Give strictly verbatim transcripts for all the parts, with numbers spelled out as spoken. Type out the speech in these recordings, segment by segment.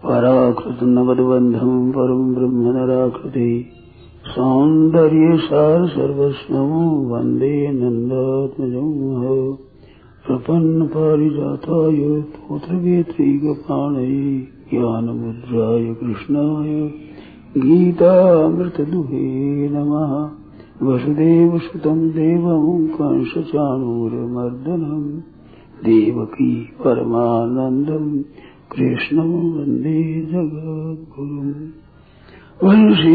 पराकृत नवद्बंधम परम ब्रह्म नराकृति सौंदर्य सार सर्वस्वं वंदे नंदात्मजं प्रपन्न पारिजाताय पुत्रवेत्रैकपाणये ज्ञानमुद्राय कृष्णाय गीतामृतदुहे नमः। वसुदेवसुतं देवं कंसचाणूरमर्दनं देवकी परमानन्दं कृष्णं वन्दे जगद्गुरुम्। वंशी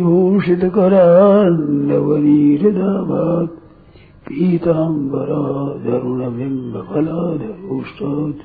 विभूषितकरान्नवनीहृदाभात् पीताम्बराधरुणबिम्बफलाधरोष्टात्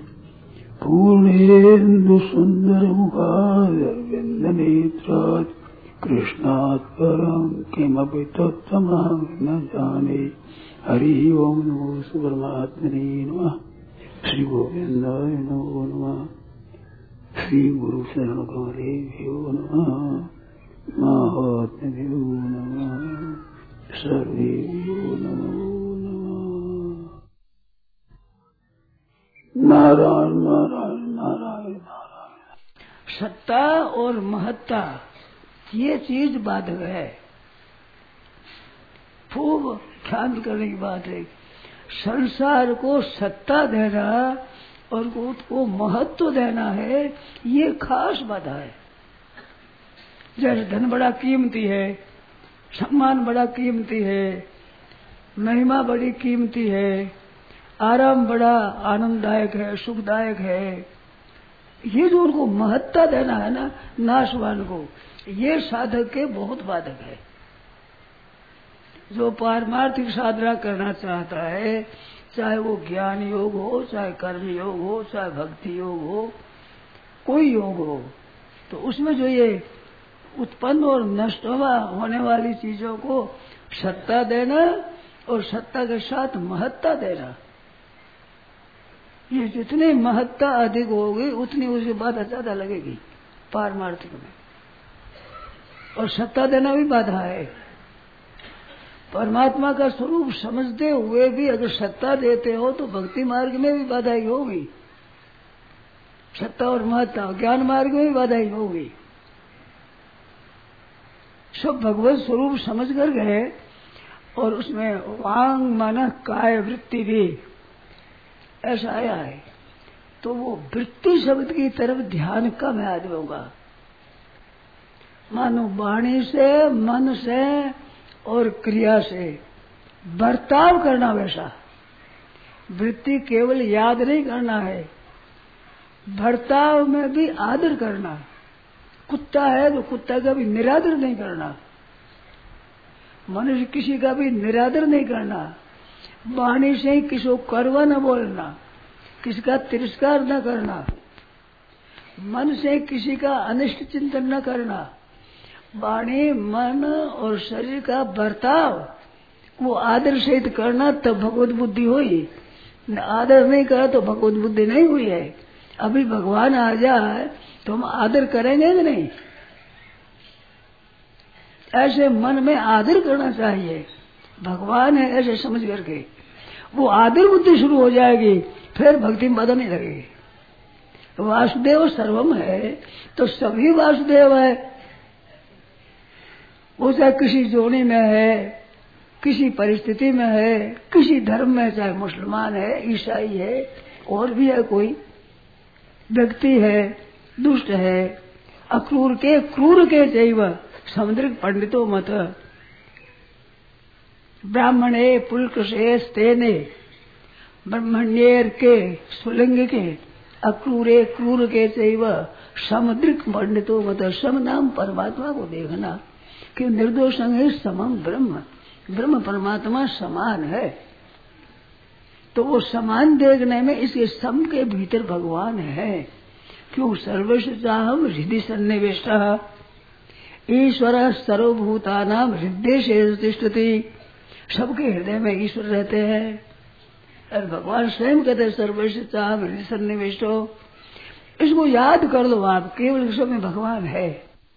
पूर्णेन्दुसुन्दरमुखादरविन्दनेत्रात् कृष्णात् परं किमपि तत्त्वमहं न जाने। हरि ओम नमो परमात्मने नमः। श्री गोविंदाय नमो नमः। श्री गुरु शरण कमलेभ्यो नमः। महात्म्यो नमः। सर्वेभ्यो नमो नमः। नारायण नारायण नारायण नारायण। सत्ता और महत्ता ये चीज बाधक है। खूब ध्यान करने की बात है। संसार को सत्ता देना और उसको महत्व देना है, ये खास बाधा है। जैसे धन बड़ा कीमती है, सम्मान बड़ा कीमती है, महिमा बड़ी कीमती है, आराम बड़ा आनंददायक है, सुखदायक है। ये जो उनको महत्ता देना है ना नाशवान को, ये साधक के बहुत बाधक है। जो पारमार्थिक साधना करना चाहता है, चाहे वो ज्ञान योग हो, चाहे कर्म योग हो, चाहे भक्ति योग हो, कोई योग हो, तो उसमें जो ये उत्पन्न और नष्ट होने वाली चीजों को सत्ता देना और सत्ता के साथ महत्ता देना, ये जितनी महत्ता अधिक होगी उतनी उसे बाधा ज्यादा लगेगी पारमार्थिक में। और सत्ता देना भी बाधा है। परमात्मा का स्वरूप समझते हुए भी अगर सत्ता देते हो तो भक्ति मार्ग में भी बाधा ही होगी। सत्ता और महत्ता ज्ञान मार्ग में भी बाधा ही होगी। सब भगवत स्वरूप समझ कर गए और उसमें वांग मन काय वृत्ति भी ऐसा आया है, तो वो वृत्ति शब्द की तरफ ध्यान कम है आदमियों का। मानो वाणी से, मन से और क्रिया से बर्ताव करना वैसा। वृत्ति केवल याद नहीं करना है, बर्ताव में भी आदर करना। कुत्ता है तो कुत्ता का भी निरादर नहीं करना, मनुष्य किसी का भी निरादर नहीं करना। वाणी से ही किसी को करवा न बोलना, किसी का तिरस्कार न करना, मन से किसी का अनिष्ट चिंतन न करना। वाणी मन और शरीर का बर्ताव वो आदर सहित करना, तब भगवत बुद्धि हुई। आदर नहीं करा तो भगवत बुद्धि नहीं हुई है। अभी भगवान आ जाए तो हम आदर करेंगे कि नहीं? ऐसे मन में आदर करना चाहिए। भगवान है ऐसे समझ करके वो आदर बुद्धि शुरू हो जाएगी, फिर भक्ति में बाधा नहीं लगेगी। वासुदेव सर्वम है तो सभी वासुदेव है। वो चाहे किसी जोड़ी में है, किसी परिस्थिति में है, किसी धर्म में, चाहे मुसलमान है, ईसाई है, और भी है, कोई व्यक्ति है, दुष्ट है, अक्रूर के क्रूर के चैव समुद्रिक पंडितों मत ब्राह्मणे पुलकशे स्तेने ब्रह्मण्येर के सुलिंग के अक्रूरे क्रूर के चैव समुद्रिक पंडितों मत। सम नाम परमात्मा को देखना कि निर्दोष है, समम ब्रह्म, ब्रह्म परमात्मा समान है। तो वो समान देखने में इसके सम के भीतर भगवान है। क्यों? सर्वस्व चाहम हृदय सन्निवेष्टः ईश्वर सर्वभूतानां हृदय तिष्ठति। सबके हृदय में ईश्वर रहते हैं और भगवान स्वयं कहते हैं सर्वस्व चाहम हृदय सन्निवेष्टो। इसको याद कर लो आप, केवल सब में भगवान है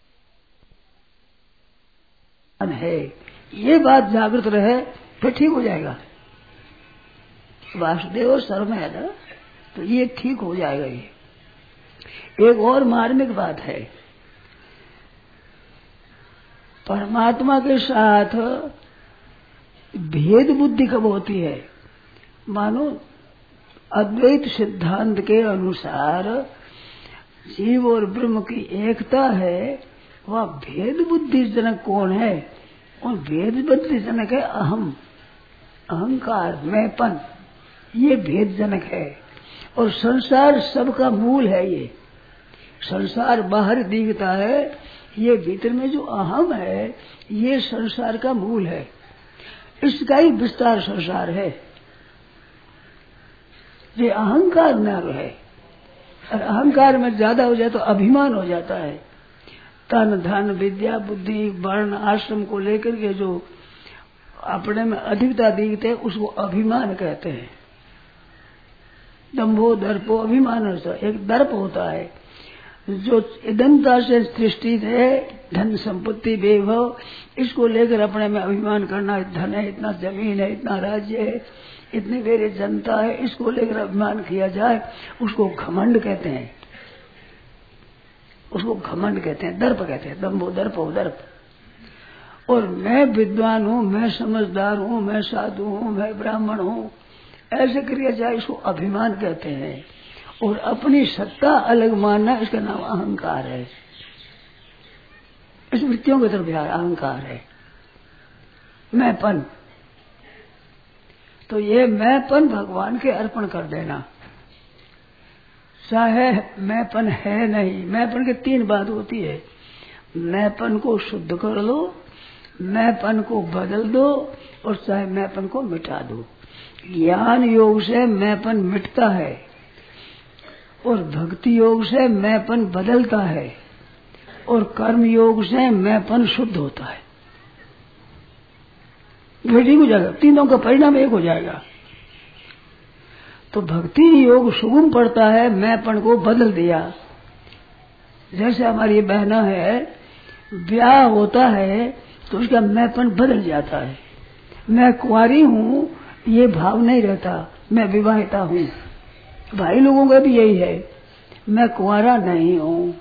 है ये बात जागृत रहे, फिर ठीक हो जाएगा। वासुदेव सर्व है ना, तो ये ठीक हो जाएगा। ये एक और मार्मिक बात है, परमात्मा के साथ भेद बुद्धि कब होती है? मानो अद्वैत सिद्धांत के अनुसार जीव और ब्रह्म की एकता है, वह भेद बुद्धि जनक कौन है? और भेद बुद्धि जनक है अहम, अहंकार, मैंपन, ये भेद जनक है। और संसार सबका मूल है। ये संसार बाहर दिखता है, ये भीतर में जो अहम है ये संसार का मूल है। इसका ही विस्तार संसार है। ये अहंकार न रहे, और अहंकार में ज्यादा हो जाए तो अभिमान हो जाता है। तन धन विद्या बुद्धि वर्ण आश्रम को लेकर के जो अपने में अधिकता दिखते है उसको अभिमान कहते हैं। दंभो दर्पो अभिमान, एक दर्प होता है जो इदंता से सृष्टि है, धन संपत्ति वैभव, इसको लेकर अपने में अभिमान करना। धन है, इतना जमीन है, इतना राज्य है, इतनी मेरी जनता है, इसको लेकर अभिमान किया जाए उसको घमंड कहते हैं। उसको घमंड कहते हैं, दर्प कहते हैं, दंभो दर्पो दर्प। और मैं विद्वान हूँ, मैं समझदार हूँ, मैं साधु हूँ, मैं ब्राह्मण हूँ, ऐसे क्रिया जाए इसको अभिमान कहते हैं। और अपनी सत्ता अलग मानना, इसका नाम अहंकार है। इस वृत्तियों की तरफ यार अहंकार है, मैंपन। तो ये मैंपन भगवान के अर्पण कर देना। चाहे मैंपन है नहीं, मैंपन की तीन बात होती है। मैंपन को शुद्ध कर लो, मैंपन को बदल दो, और चाहे मैंपन को मिटा दो। ज्ञान योग से मैंपन मिटता है और भक्ति योग से मैंपन बदलता है, और कर्म योग से मैंपन शुद्ध होता है। ठीक हो जाएगा, तीनों का परिणाम एक हो जाएगा। तो भक्ति योग सुगम पड़ता है, मैंपन को बदल दिया। जैसे हमारी ये बहना है, ब्याह होता है तो उसका मैंपन बदल जाता है। मैं कुंवारी हूँ ये भाव नहीं रहता, मैं विवाहिता हूँ। भाई लोगों का भी यही है, मैं कुंवारा नहीं हूँ।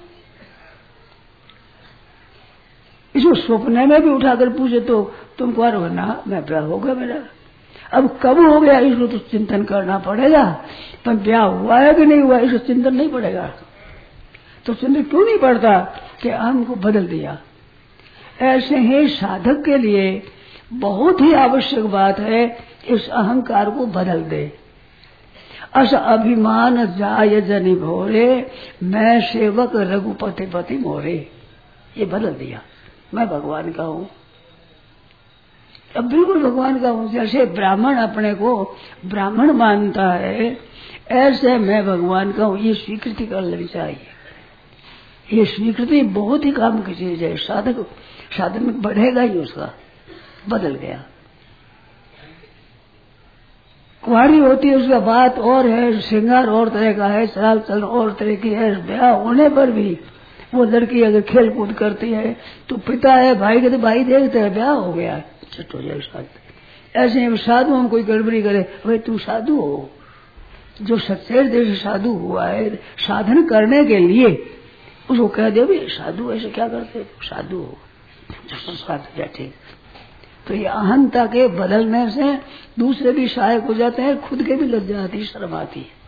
इसको सपने में भी उठाकर पूछे तो तुम कुंवार हो ना? मैं ब्याह हो गया मेरा। अब कब हो गया इसको तो चिंतन करना पड़ेगा, पर ब्याह हुआ है कि नहीं हुआ इसको चिंतन नहीं पड़ेगा। तो चिंतन क्यों नहीं पड़ता कि अहम को बदल दिया। ऐसे ही साधक के लिए बहुत ही आवश्यक बात है इस अहंकार को बदल दे। अस अभिमान जाय जनि भोरे, मैं सेवक रघुपति पति मोरे। ये बदल दिया, मैं भगवान का हूँ। अब बिल्कुल भगवान का हूँ। जैसे ब्राह्मण अपने को ब्राह्मण मानता है, ऐसे मैं भगवान का हूँ, ये स्वीकृति कर लेनी चाहिए। ये स्वीकृति बहुत ही काम की चीज है। साधक साधन में बढ़ेगा ही उसका। बदल गया। कुंवारी होती है उसका बात और है, श्रृंगार और तरह का है, चाल चलन और तरह की है। ब्याह होने पर भी वो लड़की अगर खेल कूद करती है तो पिता है, भाई के तो भाई देखते हैं ब्याह हो गया, छट हो जाए साथ। ऐसे साधु हम कोई गड़बड़ी करे, भाई तू साधु हो। जो सच्चे देश साधु हुआ है साधन करने के लिए, उसको कह दे भाई साधु ऐसे क्या करते, साधु हो साधु बैठे। तो ये अहंता के बदलने से दूसरे भी सहायक हो जाते हैं, खुद के भी लज्जा आती, शर्म आती है।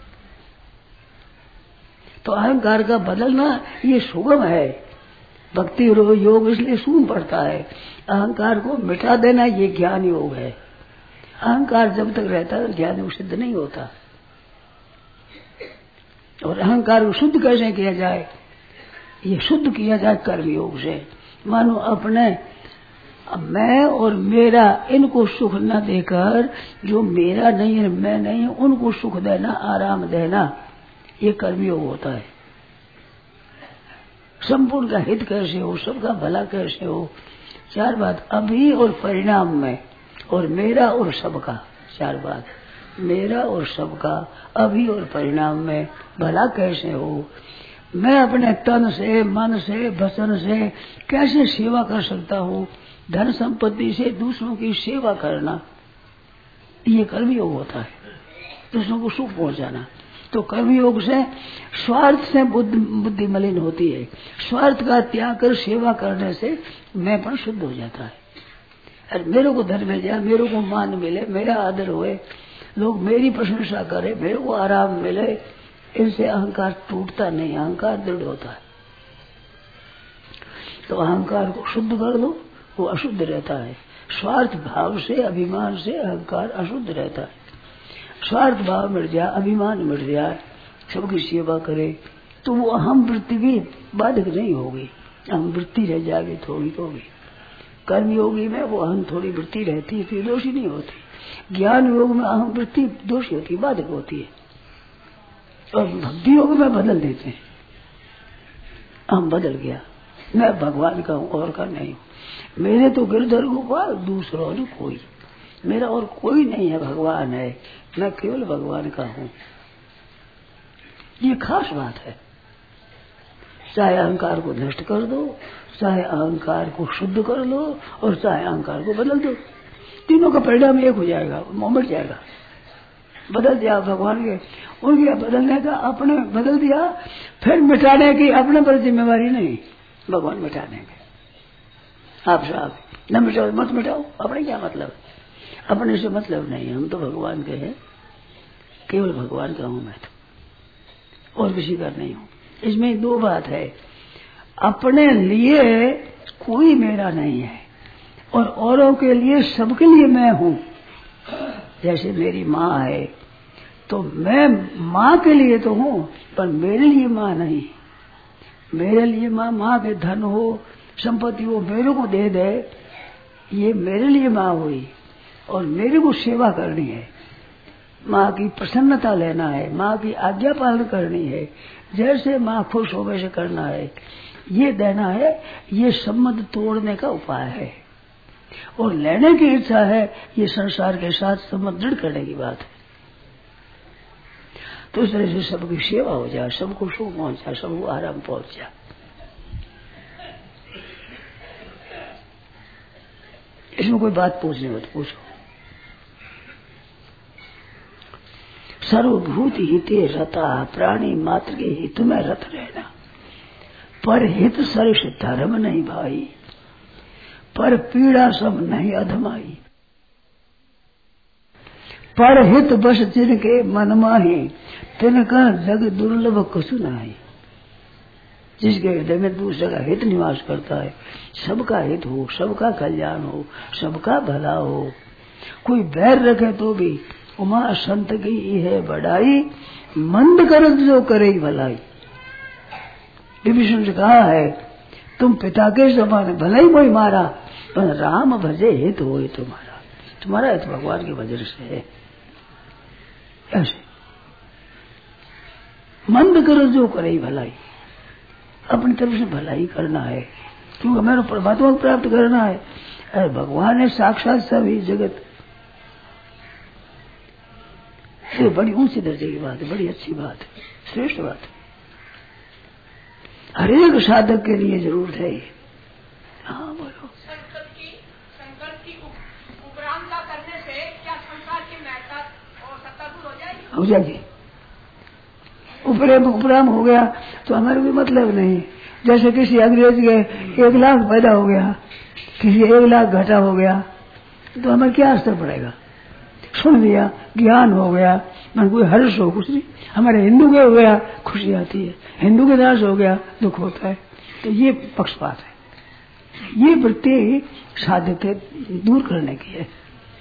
तो अहंकार का बदलना ये सुगम है। भक्ति योग इसलिए सुगम पड़ता है। अहंकार को मिटा देना ये ज्ञान योग है। अहंकार जब तक रहता है ज्ञान योग सिद्ध नहीं होता। और अहंकार को शुद्ध कैसे किया जाए? ये शुद्ध किया जाए कर्म योग से। मानो अपने मैं और मेरा इनको सुख न देकर, जो मेरा नहीं है मैं नहीं है उनको सुख देना, आराम देना, ये कर्मयोग होता है। संपूर्ण का हित कैसे हो, सबका भला कैसे हो, चार बात अभी और परिणाम में, और मेरा और सबका, चार बात मेरा और सबका अभी और परिणाम में भला कैसे हो। मैं अपने तन से मन से वचन से कैसे सेवा कर सकता हूँ। धन संपत्ति से दूसरों की सेवा करना ये कर्मयोग होता है। दूसरों को सुख पहुंचाना। तो कर्मयोग से स्वार्थ से बुद्धि मलिन होती है। स्वार्थ का त्याग कर सेवा करने से मैं पण शुद्ध हो जाता है। अरे मेरे को धन मिल जाए, मेरे को मान मिले, मेरा आदर होए, लोग मेरी प्रशंसा करे, मेरे को आराम मिले, इनसे अहंकार टूटता नहीं, अहंकार दृढ़ होता है। तो अहंकार को शुद्ध कर दो, वो अशुद्ध रहता है। स्वार्थ भाव से, अभिमान से अहंकार अशुद्ध रहता है। स्वार्थ भाव मिट जाए, अभिमान मिट जाए, सबकी सेवा करे, तो वो अहम वृत्ति भी बाधक नहीं होगी, अहम वृत्ति रह जाएगी थोड़ी तो भी। कर्म योगी में वो अहम थोड़ी वृत्ति रहती है, फिर दोषी नहीं होती। ज्ञान योग में अहम वृत्ति दोषी होती, बाधक होती है। और भक्ति योग में बदल देते हैं, अहम बदल गया, मैं भगवान का हूँ और का नहीं हूँ। मेरे तो गिरधर गोपाल, दूसरों ने कोई, मेरा और कोई नहीं है, भगवान है, मैं केवल भगवान का हूँ। ये खास बात है। चाहे अहंकार को नष्ट कर दो, चाहे अहंकार को शुद्ध कर लो, और चाहे अहंकार को बदल दो, तीनों का परिणाम एक हो जाएगा, मिट जाएगा। बदल दिया भगवान के, उनके बदलने का अपने बदल दिया, फिर मिटाने की अपने पर जिम्मेवारी नहीं, भगवान मिटाने के। आप साहब न मिटाओ, मत मिटाओ, अपने क्या मतलब, अपने से मतलब नहीं, हम तो भगवान के हैं, केवल भगवान का हूं मैं तो, और किसी का नहीं हूं। इसमें दो बात है, अपने लिए कोई मेरा नहीं है, और औरों के लिए, सबके लिए मैं हूं। जैसे मेरी माँ है, तो मैं माँ के लिए तो हूं, पर मेरे लिए माँ नहीं। मेरे लिए माँ, माँ के धन हो, संपत्ति हो, मेरे को दे दे, ये मेरे लिए माँ हुई, और मेरे को सेवा करनी है, माँ की प्रसन्नता लेना है, माँ की आज्ञा पालन करनी है, जैसे माँ खुश हो वैसे करना है, ये देना है। ये संबंध तोड़ने का उपाय है, और लेने की इच्छा है, ये संसार के साथ संबंध दृढ़ करने की बात है। तो इस तरह से सबकी सेवा हो जाए, सबको सुख पहुंच जाए, सबको आराम पहुंच जाए। इसमें कोई बात पूछने हो तो पूछो। सर्वभूत हिते रता, प्राणी मात्र के हित में रत रहना, पर हित सरिष धर्म नहीं भाई, पर पीड़ा सब नहीं अधमाई। पर हित बस जिनके मन माही, तिनका जग दुर्लभ कछु नाही। जिसके हृदय में दूसरे का हित निवास करता है, सबका हित हो, सबका कल्याण हो, सबका भला हो, कोई बैर रखे तो भी उमा संत की है बढ़ाई, मंद कर जो करे भलाई। विभीषण से कहा है, तुम पिता के समान भले ही कोई मारा, पर राम भजे हित हो तुम्हारा, तुम्हारा हित भगवान के भजन से है। ऐसे मंद करो जो करे भलाई, अपनी तरफ से भलाई करना है, क्योंकि मेरे परमात्मा को प्राप्त करना है। अरे भगवान है साक्षात सभी जगत, ये बड़ी ऊंची दर्जे की बात है, बड़ी अच्छी बात है, श्रेष्ठ बात है, हर एक साधक के लिए जरूरत है। हाँ बोलो। संकट की संकट की उपरामता करने से क्या संसार की महत्ता और सत्ता दूर हो जाएगी? हो जाएगी। उपराम उपराम हो गया तो हमारे कोई मतलब नहीं। जैसे किसी अंग्रेज के एक लाख पैदा हो गया, किसी एक लाख घटा हो गया, तो हमें क्या असर पड़ेगा? सुन लिया, ज्ञान हो गया, मन कोई हर्ष हो कुछ नहीं। हमारे हिंदू के हो गया खुशी आती है, हिंदू के नाश हो गया दुख होता है। तो ये पक्षपात है, ये वृत्ति साधक के दूर करने की है।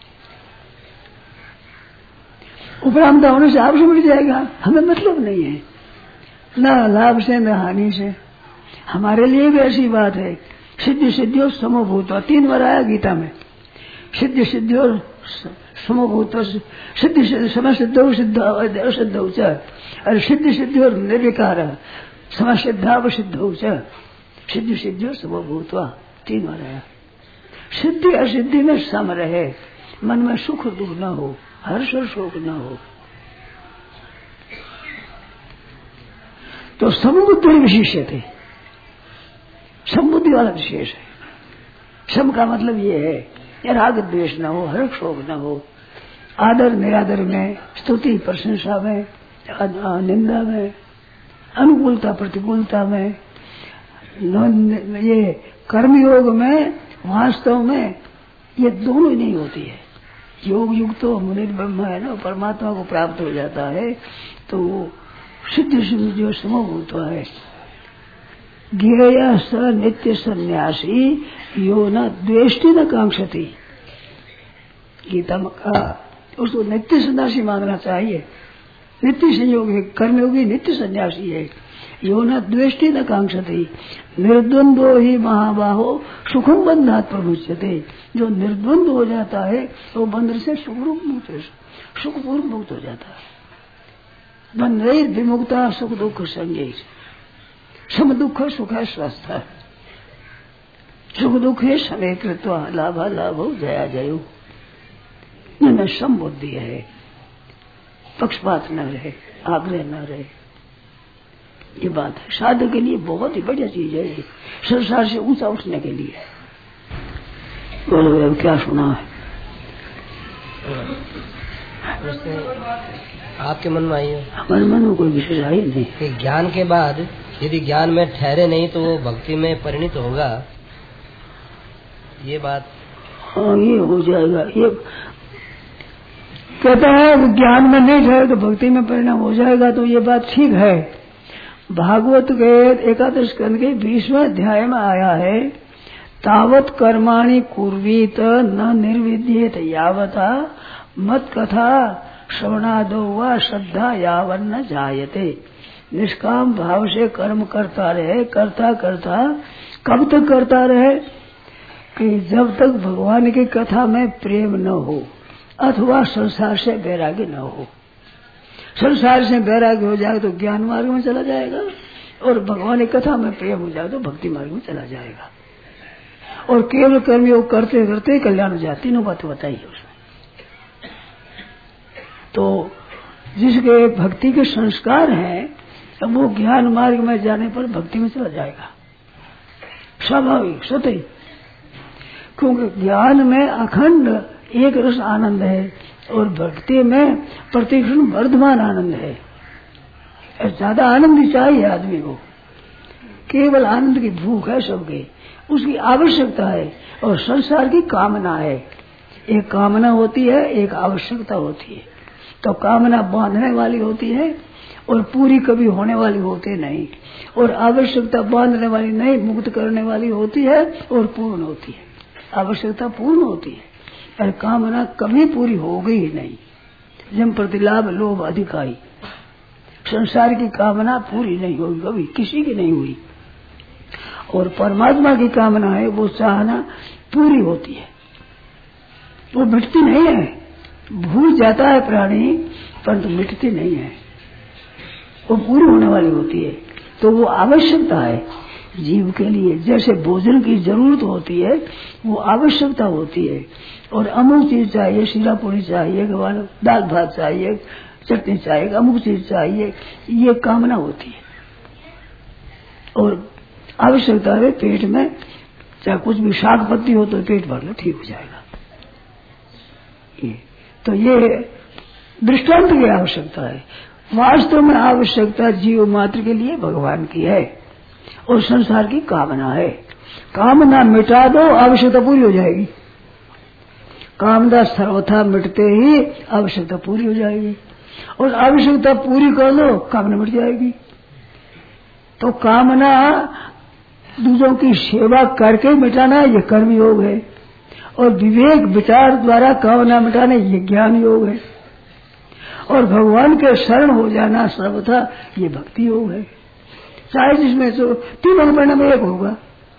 उपरामता होने से आपसे मिल जाएगा, हमें मतलब नहीं है, न लाभ से न हानि से। हमारे लिए भी ऐसी बात है, सिद्धि सिद्धियों समभूत, तीन बार आया गीता में, सिद्धि सिद्धियों समभूत, सिद्धि समय सिद्धो सिद्ध असिद्ध अरे सिद्धि सिद्धियों निर्विकार समय सिद्धाव सिद्ध सिद्धि सिद्धियों समभूत, तीन बार आया। सिद्धि असिद्धि में सम रहे, मन में सुख दुख न हो, हर्ष और शोक न हो, तो समबुद्धि विशेष थे। समबुद्धि वाला विशेष है। सम का मतलब ये है, ये राग द्वेष न हो, हर्ष शोक न हो, आदर निरादर में, स्तुति प्रशंसा में, निंदा में, अनुकूलता प्रतिकूलता में, ये कर्मयोग में वास्तव में ये दोनों ही नहीं होती है। योग युग तो मुनि ब्रह्म है ना, परमात्मा को प्राप्त हो जाता है तो वो सिद्ध सिद्ध जो समभूत है। ज्ञेय स नित्य सन्यासी यो न द्वेष्टि न कांक्षति, गीता में कहा उसको नित्य सन्यासी मानना चाहिए। नित्य संयोगी कर्मयोगी नित्य सन्यासी है। यो न द्वेष्टि न कांक्षति निर्द्वंद्वो ही महाबाहो सुखम बंधात प्रमुच्यते। जो निर्द्वंद्व हो जाता है तो बंध से सुखरूप मुक्त सुखपूर्व मुक्त हो जाता है। बंधे विमुक्ता सुख दुख संगे, सम दुख सुख है स्वस्थ, सुख दुख है समय कृत्वा लाभा लाभो जया जयो। न सम बुद्धि है, पक्षपात न रहे, आग्रह न रहे, ये बात है। साधक के लिए बहुत ही बढ़िया चीज है ये, संसार से ऊंचा उठने के लिए। बोलो अब क्या सुना है? आपके मन में आई है? हमारे मन में कोई विशेष आई नहीं। ज्ञान के बाद यदि ज्ञान में ठहरे नहीं तो वो भक्ति में परिणित होगा, ये बात? हाँ, ये हो जाएगा। ये कहता है ज्ञान में नहीं ठहरे तो भक्ति में परिणाम हो जाएगा, तो ये बात ठीक है। भागवत के एकादश स्कंद के बीसवें अध्याय में आया है, तावत कर्माणि कुर्वीत न निर्विद्येत यावता मत कथा श्रवणादो व श्रद्धा यावन्न जायते। निष्काम भाव से कर्म करता रहे, करता करता कब तक करता रहे कि जब तक भगवान की कथा में प्रेम न हो अथवा संसार से वैराग्य न हो। संसार से वैराग्य हो जाए तो ज्ञान मार्ग में चला जाएगा, और भगवान की कथा में प्रेम हो जाए तो भक्ति मार्ग में चला जाएगा। और केवल कर्मयोग करते करते कल्याण हो जाती, तीनों बात बताइए उसमें। तो जिसके भक्ति के संस्कार हैं अब वो ज्ञान मार्ग में जाने पर भक्ति में चला जाएगा, स्वाभाविक स्वतः ही। क्योंकि ज्ञान में अखंड एक रस आनंद है और भक्ति में प्रतिक्षण वर्धमान आनंद है। ज्यादा आनंद ही चाहिए आदमी को, केवल आनंद की भूख है सबके, उसकी आवश्यकता है और संसार की कामना है। एक कामना होती है, एक आवश्यकता होती है। तो कामना बांधने वाली होती है और पूरी कभी होने वाली होती नहीं, और आवश्यकता बांधने वाली नहीं, मुक्त करने वाली होती है और पूर्ण होती है। आवश्यकता पूर्ण होती है और कामना कभी पूरी हो गई ही नहीं। जम प्रतिलाभ लोभ अधिकारी, संसार की कामना पूरी नहीं होगी कभी, किसी की नहीं हुई। और परमात्मा की कामना है, वो चाहना पूरी होती है, वो मिटती नहीं है। भूल जाता है प्राणी परंतु मिटती नहीं है, वो पूरी होने वाली होती है। तो वो आवश्यकता है जीव के लिए, जैसे भोजन की जरूरत होती है वो आवश्यकता होती है। और अमुक चीज चाहिए, शीला पूरी चाहिए, दाल भात चाहिए, चटनी चाहिए, अमुक चीज चाहिए, ये कामना होती है। और आवश्यकता है पेट में, चाहे कुछ भी शाक पत्ती हो तो पेट भर लो, ठीक हो जाएगा। ये तो ये दृष्टांत की आवश्यकता है। वास्तव में आवश्यकता जीव मात्र के लिए भगवान की है और संसार की कामना है। कामना मिटा दो, आवश्यकता पूरी हो जाएगी। कामना सर्वथा मिटते ही आवश्यकता पूरी हो जाएगी, और आवश्यकता पूरी कर लो कामना मिट जाएगी। तो कामना दूसरों की सेवा करके मिटाना ये कर्म योग है, और विवेक विचार द्वारा कामना मिटाना ये ज्ञान योग है, और भगवान के शरण हो जाना सर्वथा ये भक्ति योग है। चाहे जिसमें तो तीनों परिणाम एक होगा।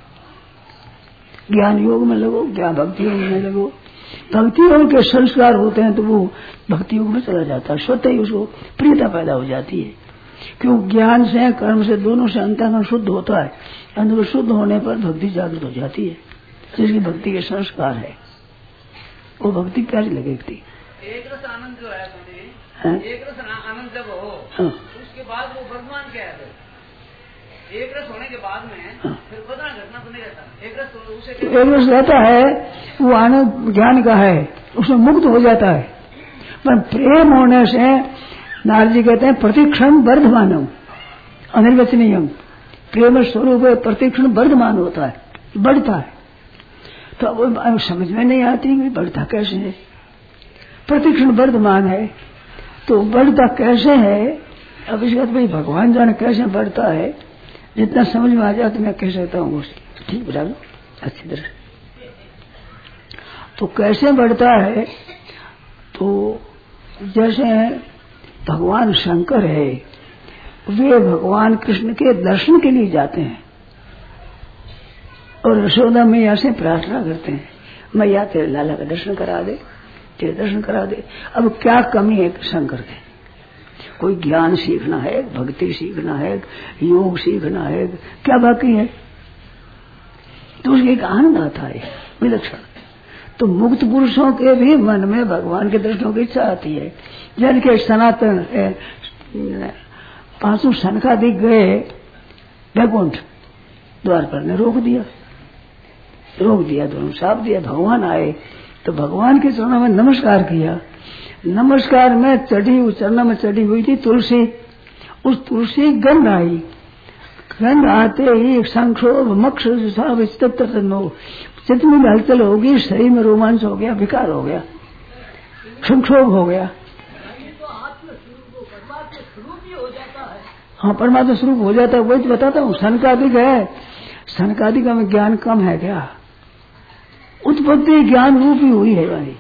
ज्ञान योग में लगो, ज्ञान भक्ति योग में लगो। भक्ति योग के संस्कार होते हैं तो वो भक्ति योग में चला जाता है, स्वतः ही उसको प्रियता पैदा हो जाती है। क्यों? ज्ञान से कर्म से दोनों से अंतःकरण शुद्ध होता है, अंदर शुद्ध होने पर भक्ति जागृत हो जाती है। जिसकी भक्ति के संस्कार है वो भक्ति प्यारी लगेगी। एक रस आनंद जो है, है? एक रस आनंद जब हो हाँ। उसके बाद वो वर्तमान क्या है? एक रस होने के बाद में हाँ। फिर बदला घटना तो नहीं रहता। एक रस तो उसे तो एक रस रहता है, वो आनंद ज्ञान का है, उसमें मुक्त हो जाता है। पर प्रेम होने से नारद जी कहते हैं प्रतिक्षण वर्धमानम अनिर्वचनीयम, प्रेम स्वरूप प्रतिक्षण वर्धमान होता है, बढ़ता है। तो अब समझ में नहीं आती कि बढ़ता कैसे है, प्रतिक्षण वर्धमान है तो बढ़ता कैसे है। अब इस बात भाई भगवान जाने कैसे बढ़ता है, जितना समझ में आ जाए तो मैं कह सकता हूँ ठीक बता लो अच्छी तरह। तो कैसे बढ़ता है, तो जैसे भगवान शंकर है, वे भगवान कृष्ण के दर्शन के लिए जाते हैं और यशोदा मैया से प्रार्थना करते हैं, मैया तेरे लाला का दर्शन करा दे, तेरे दर्शन करा दे। अब क्या कमी है शंकर के, कोई ज्ञान सीखना है, भक्ति सीखना है, योग सीखना है, क्या बाकी है। तो उसके एक आनंद आता है विलक्षण। तो मुक्त पुरुषों के भी मन में भगवान के दर्शनों की इच्छा आती है। जिनके सनातन पांचों सनकादिक गए वैकुंठ द्वार पर ने रोक दिया, रोक दिया, दोनों साफ दिया। भगवान आए तो भगवान के चरणों में नमस्कार किया। नमस्कार में चढ़ी चरणों में चढ़ी हुई थी तुलसी, उस तुलसी गंध आई, गंध आते ही संक्षोभ मक्ष चित्त में हलचल होगी, शरीर में रोमांच हो गया, विकार हो गया, संक्षोभ हो गया। हाँ परमात्मा स्वरूप हो जाता है, वही तो बताता हूँ। सनकादिक है, सनकादिक में ज्ञान कम है क्या, उत्पत्ति ज्ञान रूप ही हुई है भाई,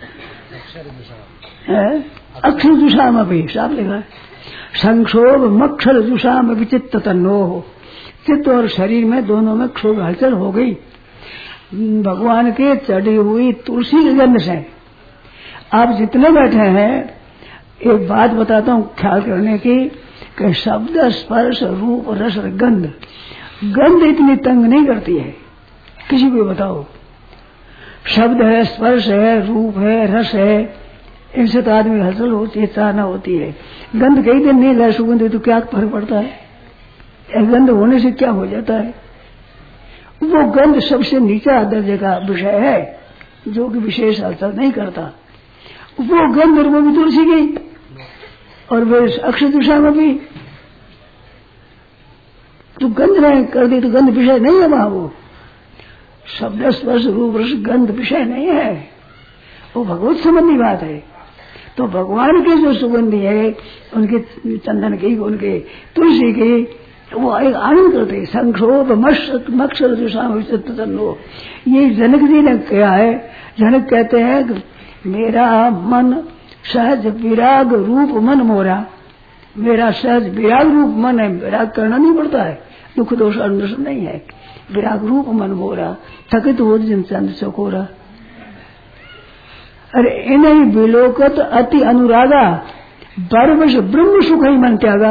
अक्षर जुषाम अभी साफ लिखा है, संक्षोभ मक्षर जुषाम अभी चित्त तन्नो, चित्त और शरीर में दोनों में क्षोभ हलचल हो गई भगवान के चढ़ी हुई तुलसी के गंध से। आप जितने बैठे हैं एक बात बताता हूँ ख्याल करने की, कि शब्द स्पर्श रूप रस गंध, गंध इतनी तंग नहीं करती है किसी को बताओ। शब्द है, स्पर्श है, रूप है, रस है, इनसे तो आदमी हलचल होती है, चाहना होती है। गंध कई दिन नहीं लाए सुगंध तो क्या फर्क पड़ता है, गंध होने से क्या हो जाता है। वो गंध सबसे नीचा दर्जे का विषय है जो कि विशेष हलचल नहीं करता। वो गंध और वो भी तुलसी गई और वे अक्षय दिशा में भी तो गंध नहीं कर दी, तो गंध विषय नहीं है वहां। वो शब्द स्पर्श रूप रस गंध विषय नहीं है, वो भगवत संबंधी बात है। तो भगवान के जो सुगंधी है, उनके चंदन की, उनके तुलसी की, वो एक आनंद करते। संक्षोभ मक्षर जो ये जनक जी ने कहा है। जनक कहते हैं मेरा मन सहज विराग रूप मन मोरा, मेरा सहज विराग रूप मन है, विराग करना नहीं पड़ता है, दुख दोष अनुष्ठ नहीं है, विराग रूप मन मोरा, थकित हो जिन चंद चकोरा। अरे इन्हीं विलोकत अति अनुरागा, बर्वश ब्रह्म सुख ही मन त्यागा,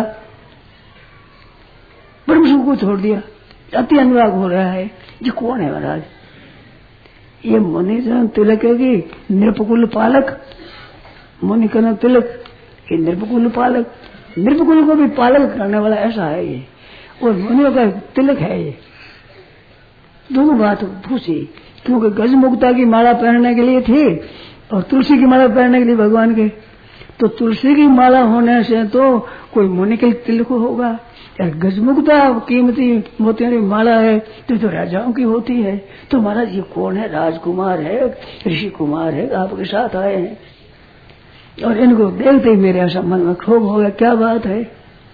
ब्रह्म सुख को छोड़ दिया, अति अनुराग हो रहा है। ये कौन है महाराज? ये मुनिजन तिलक है कि नृपकुल पालक, मुनि का तिलक ये नृपकुल पालक, नृपकुल को भी पालक करने वाला ऐसा है ये, और मुनियों का तिलक है ये। दोनों बात पूछी, क्योंकि गजमुक्ता की माला पहनने के लिए थी और तुलसी की माला पहनने के लिए भगवान के। तो तुलसी की माला होने से तो कोई मुनि के तिलक होगा, यार गजमुक्ता कीमती मोतियों की माला है तो, तो राजाओं की होती है। तो महाराज ये कौन है? राजकुमार है, ऋषि कुमार है, आपके साथ आए हैं। और इनको देखते ही मेरे ऐसा मन में क्षोभ हो गया, क्या बात है।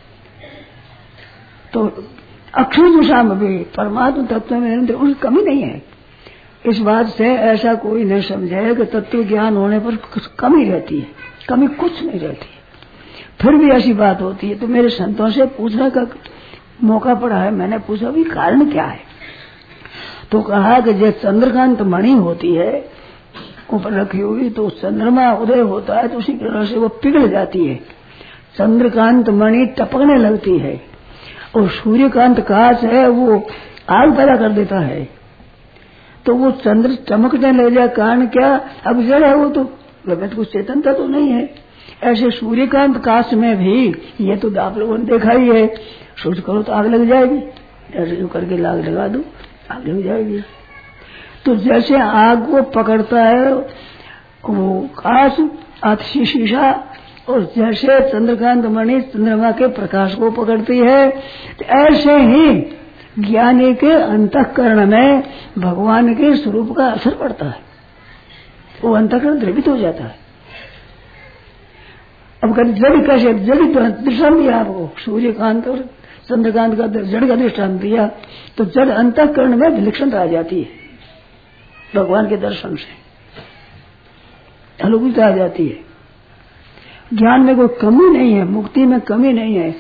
तो अक्षर दिशा में भी परमात्मा तत्व में निरंतर उसकी कमी नहीं है। इस बात से ऐसा कोई नहीं समझे कि तत्व ज्ञान होने पर कुछ कमी रहती है, कमी कुछ नहीं रहती है। फिर भी ऐसी बात होती है। तो मेरे संतों से पूछने का मौका पड़ा है, मैंने पूछा भी कारण क्या है। तो कहा कि जब चंद्रकांत मणि होती है ऊपर रखी हुई, तो चंद्रमा उदय होता है तो उसी किरण से वो पिघल जाती है, चंद्रकांत मणि टपकने लगती है, और सूर्यकांत कांच है वो आग पैदा कर देता है। तो वो चंद्र चमकने लग जाए, कारण क्या? अब जड़ है वो, तो गलत कुछ चेतनता तो नहीं है। ऐसे सूर्यकांत कांच में भी ये तो आप लोगों ने देखा ही है, सोच करो तो आग लग जाएगी, ऐसे करके लाग लगा दो आग लग जाएगी। तो जैसे आग को पकड़ता है वो कांच अति शीशा और जैसे चंद्रकांत मणि चंद्रमा के प्रकाश को पकड़ती है, तो ऐसे ही ज्ञानी के अंतःकरण में भगवान के स्वरूप का असर पड़ता है, वो अंतःकरण द्रवित हो जाता है। अब जड़ कैसे, जड़ दृष्टान दिया आपको, सूर्यकांत और चंद्रकांत का जड़ का दृष्टान दिया, तो जड़ अंतःकरण में विलक्षणता आ जाती है, भगवान के दर्शन से अलौकिकता आ जाती है। ज्ञान में कोई कमी नहीं है, मुक्ति में कमी नहीं है,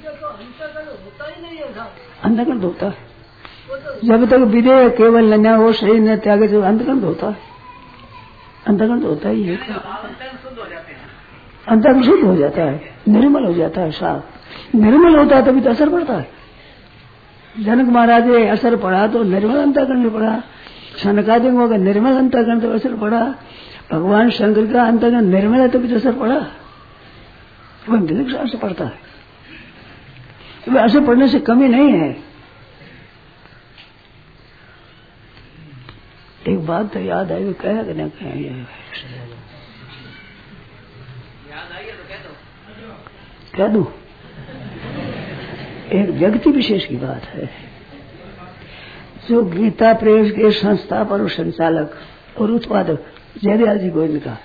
अंतःकरण होता है। जब तक विधेय केवल न हो, शरीर न त्यागे, जो अंतःकरण होता है, अंतःकरण होता ही है, अंतःकरण शुद्ध हो जाता है, निर्मल हो जाता है, साफ निर्मल होता है, तभी तो असर पड़ता है। जनक महाराज ने असर पड़ा तो निर्मल अंतःकरण में पड़ा, सनकादि को अगर निर्मल अंतःकरण तो असर पड़ा, भगवान शंकर का अंतःकरण निर्मल है तभी तो असर पड़ा, वह विलक्षण असर पड़ता है। तो असर पड़ने से कमी नहीं है। एक बात तो याद आई, कहे कि न कहे, कह दूं, एक व्यक्ति विशेष की बात है, जो गीता प्रेस के संस्थापक और संचालक और उत्पादक जयदयाल जी गोविंद का,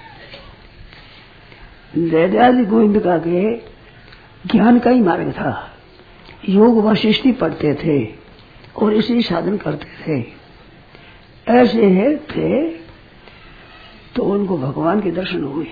जयदयाल जी गोविंद का के ज्ञान का ही मार्ग था, योग वशिष्ठी पढ़ते थे और इसी साधन करते थे। ऐसे है थे तो उनको भगवान के दर्शन हुए।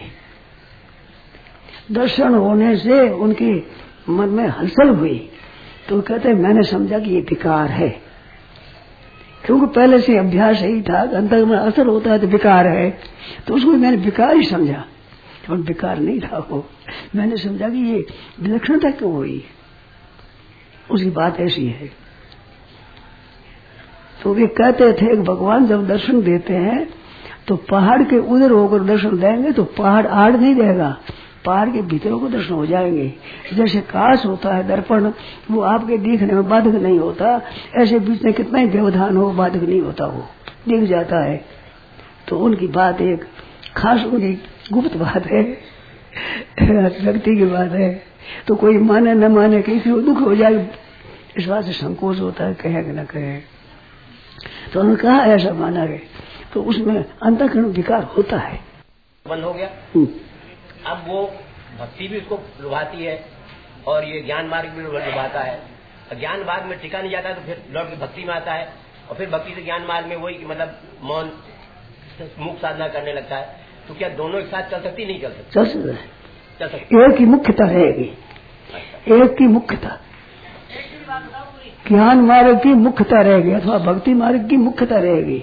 दर्शन होने से उनके मन में हलचल हुई, तो कहते मैंने समझा कि ये विकार है, क्योंकि पहले से अभ्यास यही था, अंतर में असर होता है तो विकार है, तो उसको मैंने विकार ही समझा, और विकार नहीं था वो। मैंने समझा कि ये विलक्षणता क्यों हुई, उसकी बात ऐसी है। तो वे कहते थे कि भगवान जब दर्शन देते हैं तो पहाड़ के उधर होकर दर्शन देंगे तो पहाड़ आड़ नहीं देगा, पहाड़ के भीतरों को दर्शन हो जाएंगे। जैसे कांच होता है दर्पण, वो आपके दिखने में बाधक नहीं होता, ऐसे बीच में कितना ही व्यवधान हो बाधक नहीं होता, वो दिख जाता है। तो उनकी बात एक खास उनकी गुप्त बात है, व्यक्ति की बात है, तो कोई माने न माने, किसी को दुख हो जाए इस बात से संकोच होता है, कहे कि न कहे। तो उन्होंने कहा ऐसा माना है, तो उसमें अंतःकरण विकार होता है। बंद हो गया, अब वो भक्ति भी उसको लुभाती है और ये ज्ञान मार्ग भी लुभाता है। ज्ञान मार्ग में टिका नहीं जाता है तो फिर लौट के भक्ति में आता है, और फिर भक्ति से ज्ञान मार्ग में वही मतलब मौन मुख साधना करने लगता है। तो क्या दोनों एक साथ चल सकती, नहीं चल सकती? चल सकता है, चल सकती। एक की मुख्यता रहेगी, एक की मुख्यता, ज्ञान मार्ग की मुख्यता रहेगी अथवा भक्ति मार्ग की मुख्यता रहेगी।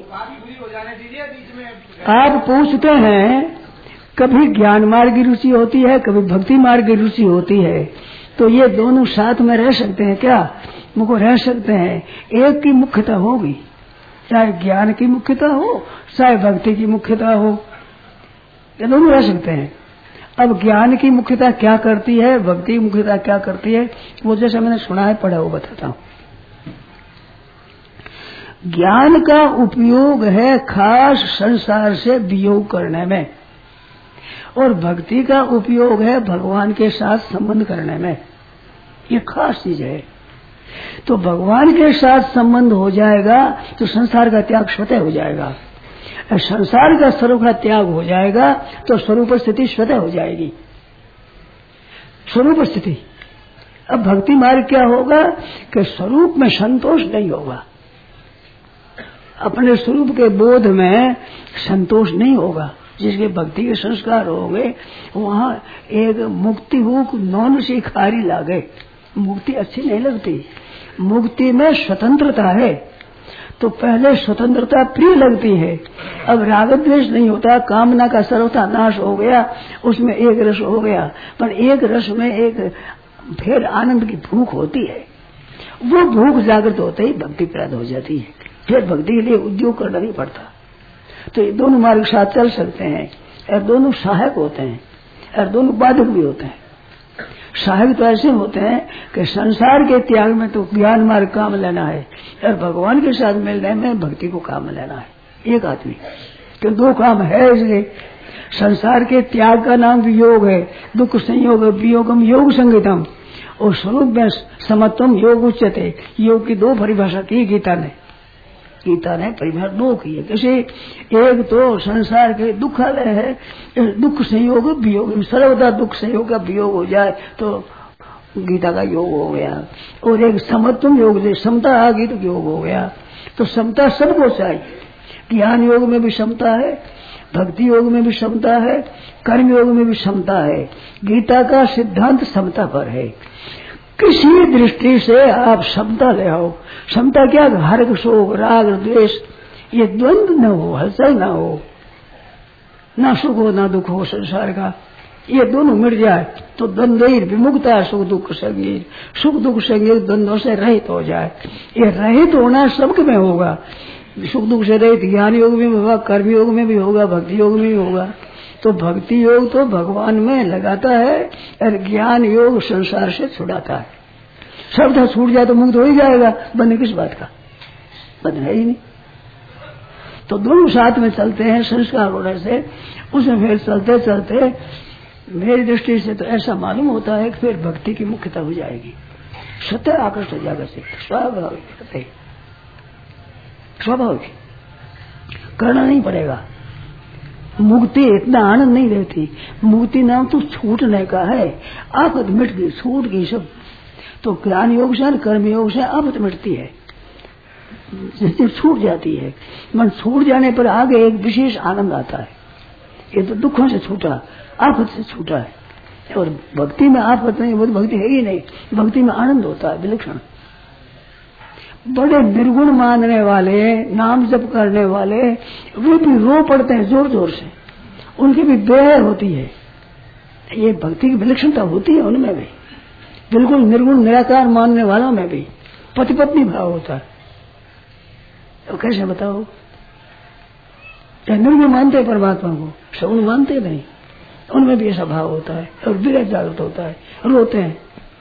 आप पूछते हैं कभी ज्ञान मार्ग की रुचि होती है, कभी भक्ति मार्ग की रुचि होती है, तो ये दोनों साथ में रह सकते हैं क्या? मुझको रह सकते हैं। एक की मुख्यता होगी, चाहे ज्ञान की मुख्यता हो चाहे भक्ति की मुख्यता हो, ये दोनों रह सकते हैं। अब ज्ञान की मुख्यता क्या करती है, भक्ति की मुख्यता क्या करती है, वो जैसे मैंने सुना है पढ़ा वो बताता हूँ। ज्ञान का उपयोग है खास संसार से वियोग करने में, और भक्ति का उपयोग है भगवान के साथ संबंध करने में। ये खास चीज है। तो भगवान के साथ संबंध हो जाएगा तो संसार का त्याग स्वतः हो जाएगा, संसार का स्वरूप का त्याग हो जाएगा तो स्वरूप स्थिति स्वतः हो जाएगी, स्वरूप स्थिति। अब भक्ति मार्ग क्या होगा कि स्वरूप में संतोष नहीं होगा, अपने स्वरूप के बोध में संतोष नहीं होगा। जिसके भक्ति के संस्कार होंगे वहाँ एक मुक्ति हुक नौन सी खारी लागे, मुक्ति अच्छी नहीं लगती। मुक्ति में स्वतंत्रता है तो पहले स्वतंत्रता प्रिय लगती है, अब राग द्वेष नहीं होता, कामना का सर्वथा नाश हो गया, उसमें एक रस हो गया। पर एक रस में एक फिर आनंद की भूख होती है, वो भूख जागृत होते ही भक्ति पैदा हो जाती है, फिर भक्ति के लिए उद्योग करना नहीं पड़ता। तो ये दोनों मार्ग साथ चल सकते हैं और दोनों सहायक होते हैं और दोनों बाधक भी होते हैं। सहायक तो ऐसे होते हैं कि संसार के त्याग में तो ज्ञान मार्ग काम लेना है और भगवान के साथ मिलने में भक्ति को काम लेना है। एक आदमी क्यों दो काम है इसलिए, संसार के त्याग का नाम वियोग है, दुख संयोग वियोगम योग संगीतम, और स्वरूप में समत्वम योग उच्चते। योग की दो परिभाषा की गीता ने, गीता ने परिभाषा दो की है। जैसे एक तो संसार के दुखालय है, दुख संयोग वियोग, सर्वदा दुख संयोग का वियोग हो जाए तो गीता का योग हो गया। और एक समत्वम योग, से समता आ गई तो योग हो गया। तो समता सबको चाहिए, ज्ञान योग में भी समता है, भक्ति योग में भी समता है, कर्म योग में भी समता है। गीता का सिद्धांत समता पर है। किसी दृष्टि से आप समता ले आओ। समता क्या? हर्ष शोक राग द्वेष ये द्वंद्व न हो, हलचल न हो, ना सुख हो ना दुख हो संसार का, ये दोनों मिट जाए तो द्वंद्व विमुक्ता सुख दुख संगीत, सुख दुख संगीत द्वंद्वों से रहित हो जाए। ये रहित होना सबके में होगा, सुख दुख से रहित ज्ञान योग में भी होगा, कर्म योग में भी होगा, भक्ति योग में भी होगा। तो भक्ति योग तो भगवान में लगाता है और ज्ञान योग संसार से छुड़ाता है। सब छूट जाए तो मुक्त हो ही जाएगा, बंधन किस बात का? बंधन है ही नहीं। तो दोनों साथ में चलते हैं संस्कार होने से, उसमें फिर चलते चलते मेरी दृष्टि से तो ऐसा मालूम होता है कि फिर भक्ति की मुख्यता हो जाएगी। सत्य आकृष्ट जागृत से स्वाभाविक स्वाभाविक करना नहीं पड़ेगा। मुक्ति इतना आनंद नहीं देती, मुक्ति नाम तो छूटने का है। आफत मिट गई, छूट गई सब। तो ज्ञान योग से कर्म योग से आफत मिटती है, जैसे छूट जाती है। मन छूट जाने पर आगे एक विशेष आनंद आता है। ये तो दुखों से छूटा, आफत से छूटा है। और भक्ति में आफत नहीं, वो तो भक्ति है ही नहीं। भक्ति में आनंद होता है विलक्षण। बड़े निर्गुण मानने वाले, नाम जप करने वाले, वे भी रो पड़ते हैं जोर जोर से, उनकी भी बेहद होती है। ये भक्ति की विलक्षणता होती है उनमें भी। बिल्कुल निर्गुण निराकार मानने वालों में भी पति पत्नी भाव होता है। तो कैसे बताओ? निर्गुण मानते हैं परमात्मा को, सगुण मानते नहीं, उनमें भी ऐसा भाव होता है और विरह जागृत होता है, रोते हैं।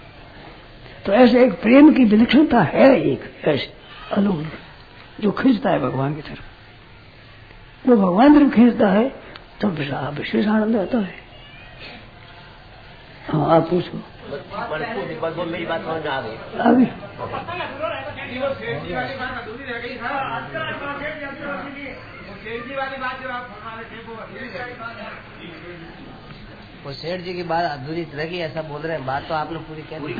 तो ऐसे एक प्रेम की विलक्षणता है, एक ऐसे अलौकिक जो खींचता है भगवान की तरफ। वो भगवान तरफ खींचता है तो विशेष आनंद आता है। हाँ, आप पूछो। मेरी बात समझ में आ गई। आगे वो सेठ जी की बात अधूरी लगी, ऐसा बोल रहे हैं। बात तो आपने पूरी कह दी।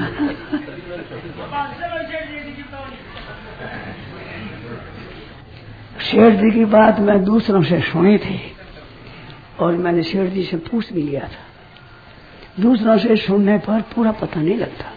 शेठ जी की बात मैं दूसरों से सुनी थी और मैंने शेठ जी से पूछ भी लिया था। दूसरों से सुनने पर पूरा पता नहीं लगता।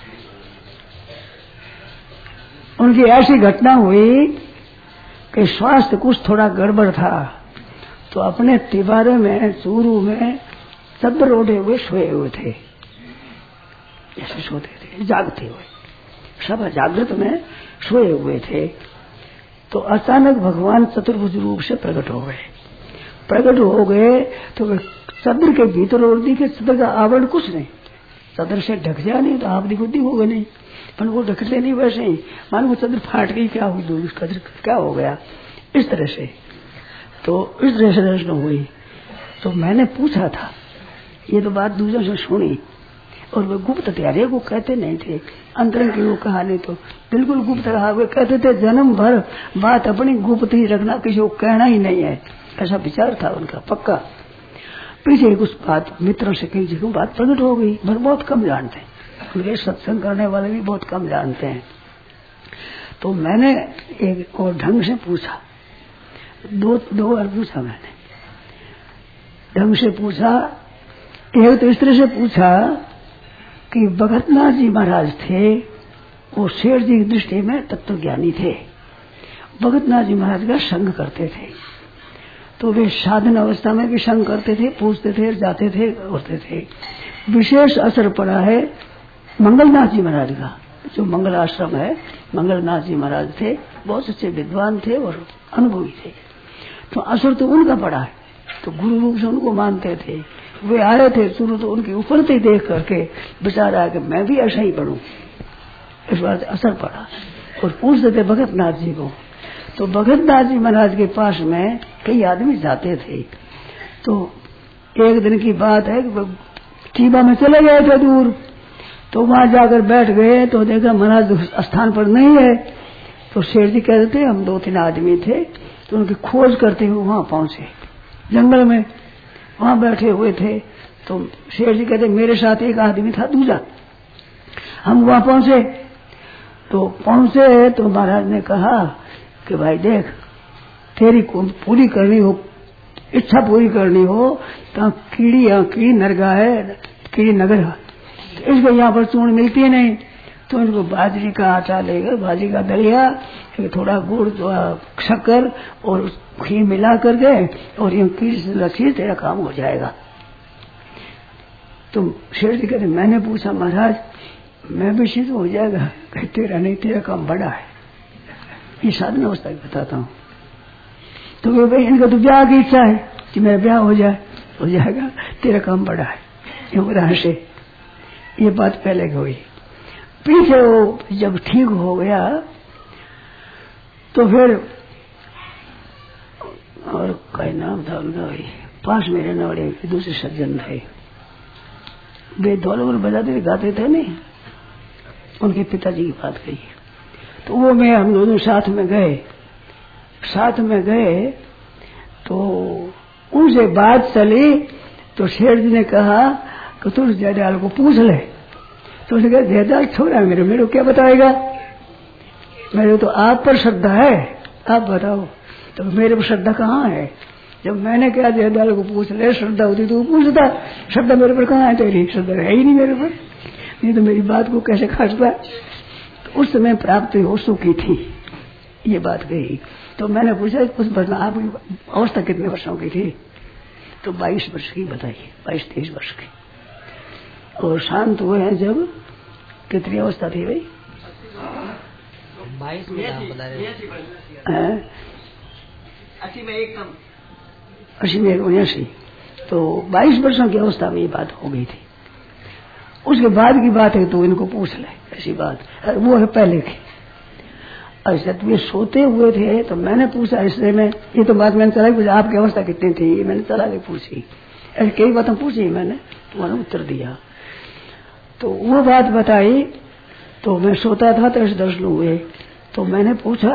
उनकी ऐसी घटना हुई कि स्वास्थ्य कुछ थोड़ा गड़बड़ था, तो अपने तिबारे में चूरू में चद्दर ओढ़े हुए सोए हुए थे। ऐसे सोते थे, जागते हुए, सब जागृत में सोए हुए थे। तो अचानक भगवान चतुर्भुज रूप से प्रकट हो गए। प्रकट हो गए तो चद्दर के भीतर और दिखे, चद्दर का आवरण कुछ नहीं, चद्दर से ढक जाए नहीं तो आप दिखुदी होगा नहीं, पर वो ढकते नहीं वैसे ही। मान वो चद्दर फाट गई, क्या हुई, दूर क्या हो गया, इस तरह से। तो इस तरह से दर्शन हुई। तो मैंने पूछा था, ये तो बात दूसरों से सुनी और वे गुप्त थे, वो कहते नहीं थे अंतरंग की वो कहानी, तो बिल्कुल गुप्त रहा। वे कहते थे जन्म भर बात अपनी गुप्त ही रखना, किसी को कहना ही नहीं है, ऐसा विचार था उनका पक्का। पीछे कुछ बात मित्रों से कई जगह बात प्रकट हो गई, पर बहुत कम जानते हैं, उनके सत्संग करने वाले भी बहुत कम जानते हैं। तो मैंने एक और ढंग से पूछा, दो दो बार पूछा मैंने, ढंग से पूछा। एक तो इस तरह से पूछा कि भगतनाथ जी महाराज थे, वो शेर जी की दृष्टि में तत्वज्ञानी थे। भगतनाथ जी महाराज का संग करते थे, तो वे साधन अवस्था में भी संग करते थे, पूछते थे, जाते थे, उठते थे। विशेष असर पड़ा है मंगलनाथ जी महाराज का, जो मंगल आश्रम है, मंगलनाथ जी महाराज थे, बहुत अच्छे विद्वान थे और अनुभवी थे। तो असर तो उनका पड़ा है, तो गुरु रूप से उनको मानते थे। वे आए थे शुरू तो उनकी उपरती देख करके विचार आया कि मैं भी ऐसा ही बनूं, इस बात असर पड़ा। और पूछते थे भगतनाथ जी को, तो भगतनाथ जी महाराज के पास में कई आदमी जाते थे, तो एक दिन की बात है कि टीबा में चले गए थे दूर, तो वहां जाकर बैठ गए तो देखा महाराज स्थान पर नहीं है। तो शेर जी कहते थे, हम दो तीन आदमी थे, तो उनकी खोज करते हुए वहां पहुंचे जंगल में, वहां बैठे हुए थे। तो शेर जी कहते मेरे साथ एक आदमी था दूसरा। हम वहां पहुंचे, तो पहुंचे तो महाराज ने कहा कि भाई देख, तेरी पूरी करनी हो, इच्छा पूरी करनी हो तो कीड़ी या कीड़ी नरगा है, कीड़ी नगर है, इसको यहाँ पर चूर्ण मिलती है नहीं, तो इनको बाजरी का आटा लेकर, बाजरी का दलिया, थोड़ा गुड़, शक्कर और घी मिला कर दे और ये कीड़ी से रखिए, तेरा काम हो जाएगा। तो शेर जी कहते मैंने पूछा महाराज मैं भी सिद्ध हो जाएगा? कहते तेरा नहीं, तेरा काम बड़ा है, ये साधना अवस्था बताता हूँ। तो भाई इनका तो ब्याह की इच्छा है कि मेरा ब्याह हो जाए, हो जाएगा, तेरा काम बड़ा है। युवराज से ये बात पहले की हुई। पीछे वो जब ठीक हो गया तो फिर, और कोई नाम था उनका, पास में रहने वाले दूसरे सज्जन थे, वे ढोल बजाते थे, गाते थे नहीं, उनके पिताजी की बात कही। तो वो मैं हम दोनों साथ में गए, साथ में गए तो उनसे बात चली। तो शेर जी ने कहा कि तुम जयदयाल को पूछ ले। तो उसने कहा जयदयाल छोड़ा मेरे मेरे को क्या बताएगा, मेरे तो आप पर श्रद्धा है, आप बताओ। तो मेरे पर श्रद्धा कहाँ है? जब मैंने कहा जयदयाल को पूछ ले, श्रद्धा होती तो पूछता, श्रद्धा मेरे पर कहाँ है? तेरी श्रद्धा है ही नहीं मेरे पर, नहीं तो मेरी बात को कैसे खासता। तो उस समय प्राप्ति हो चुकी थी, ये बात कही। तो मैंने पूछा उस बदला आपकी अवस्था कितने वर्षों की थी? तो बाईस वर्ष की बताइए, बाईस तेईस वर्ष की। और शांत हुए हैं जब, कितनी अवस्था थी भाई? बाईस में अस्सी में एक कम, अस्सी में उन्यासी, तो बाईस वर्षों की अवस्था में ये बात हो गई थी। उसके बाद की बात है तो इनको पूछ ले, ऐसी बात वो है पहले की। अच्छा तो ये सोते हुए थे तो मैंने पूछा, इसलिए मैं ये तो बात मैंने चला कि आपकी अवस्था कितनी थी, मैंने चला के पूछी, ऐसी कई बातें पूछी मैंने, तो मैंने उत्तर दिया। तो वो बात बताई, तो मैं सोता था तो ऐसे दर्शन हुए। तो मैंने पूछा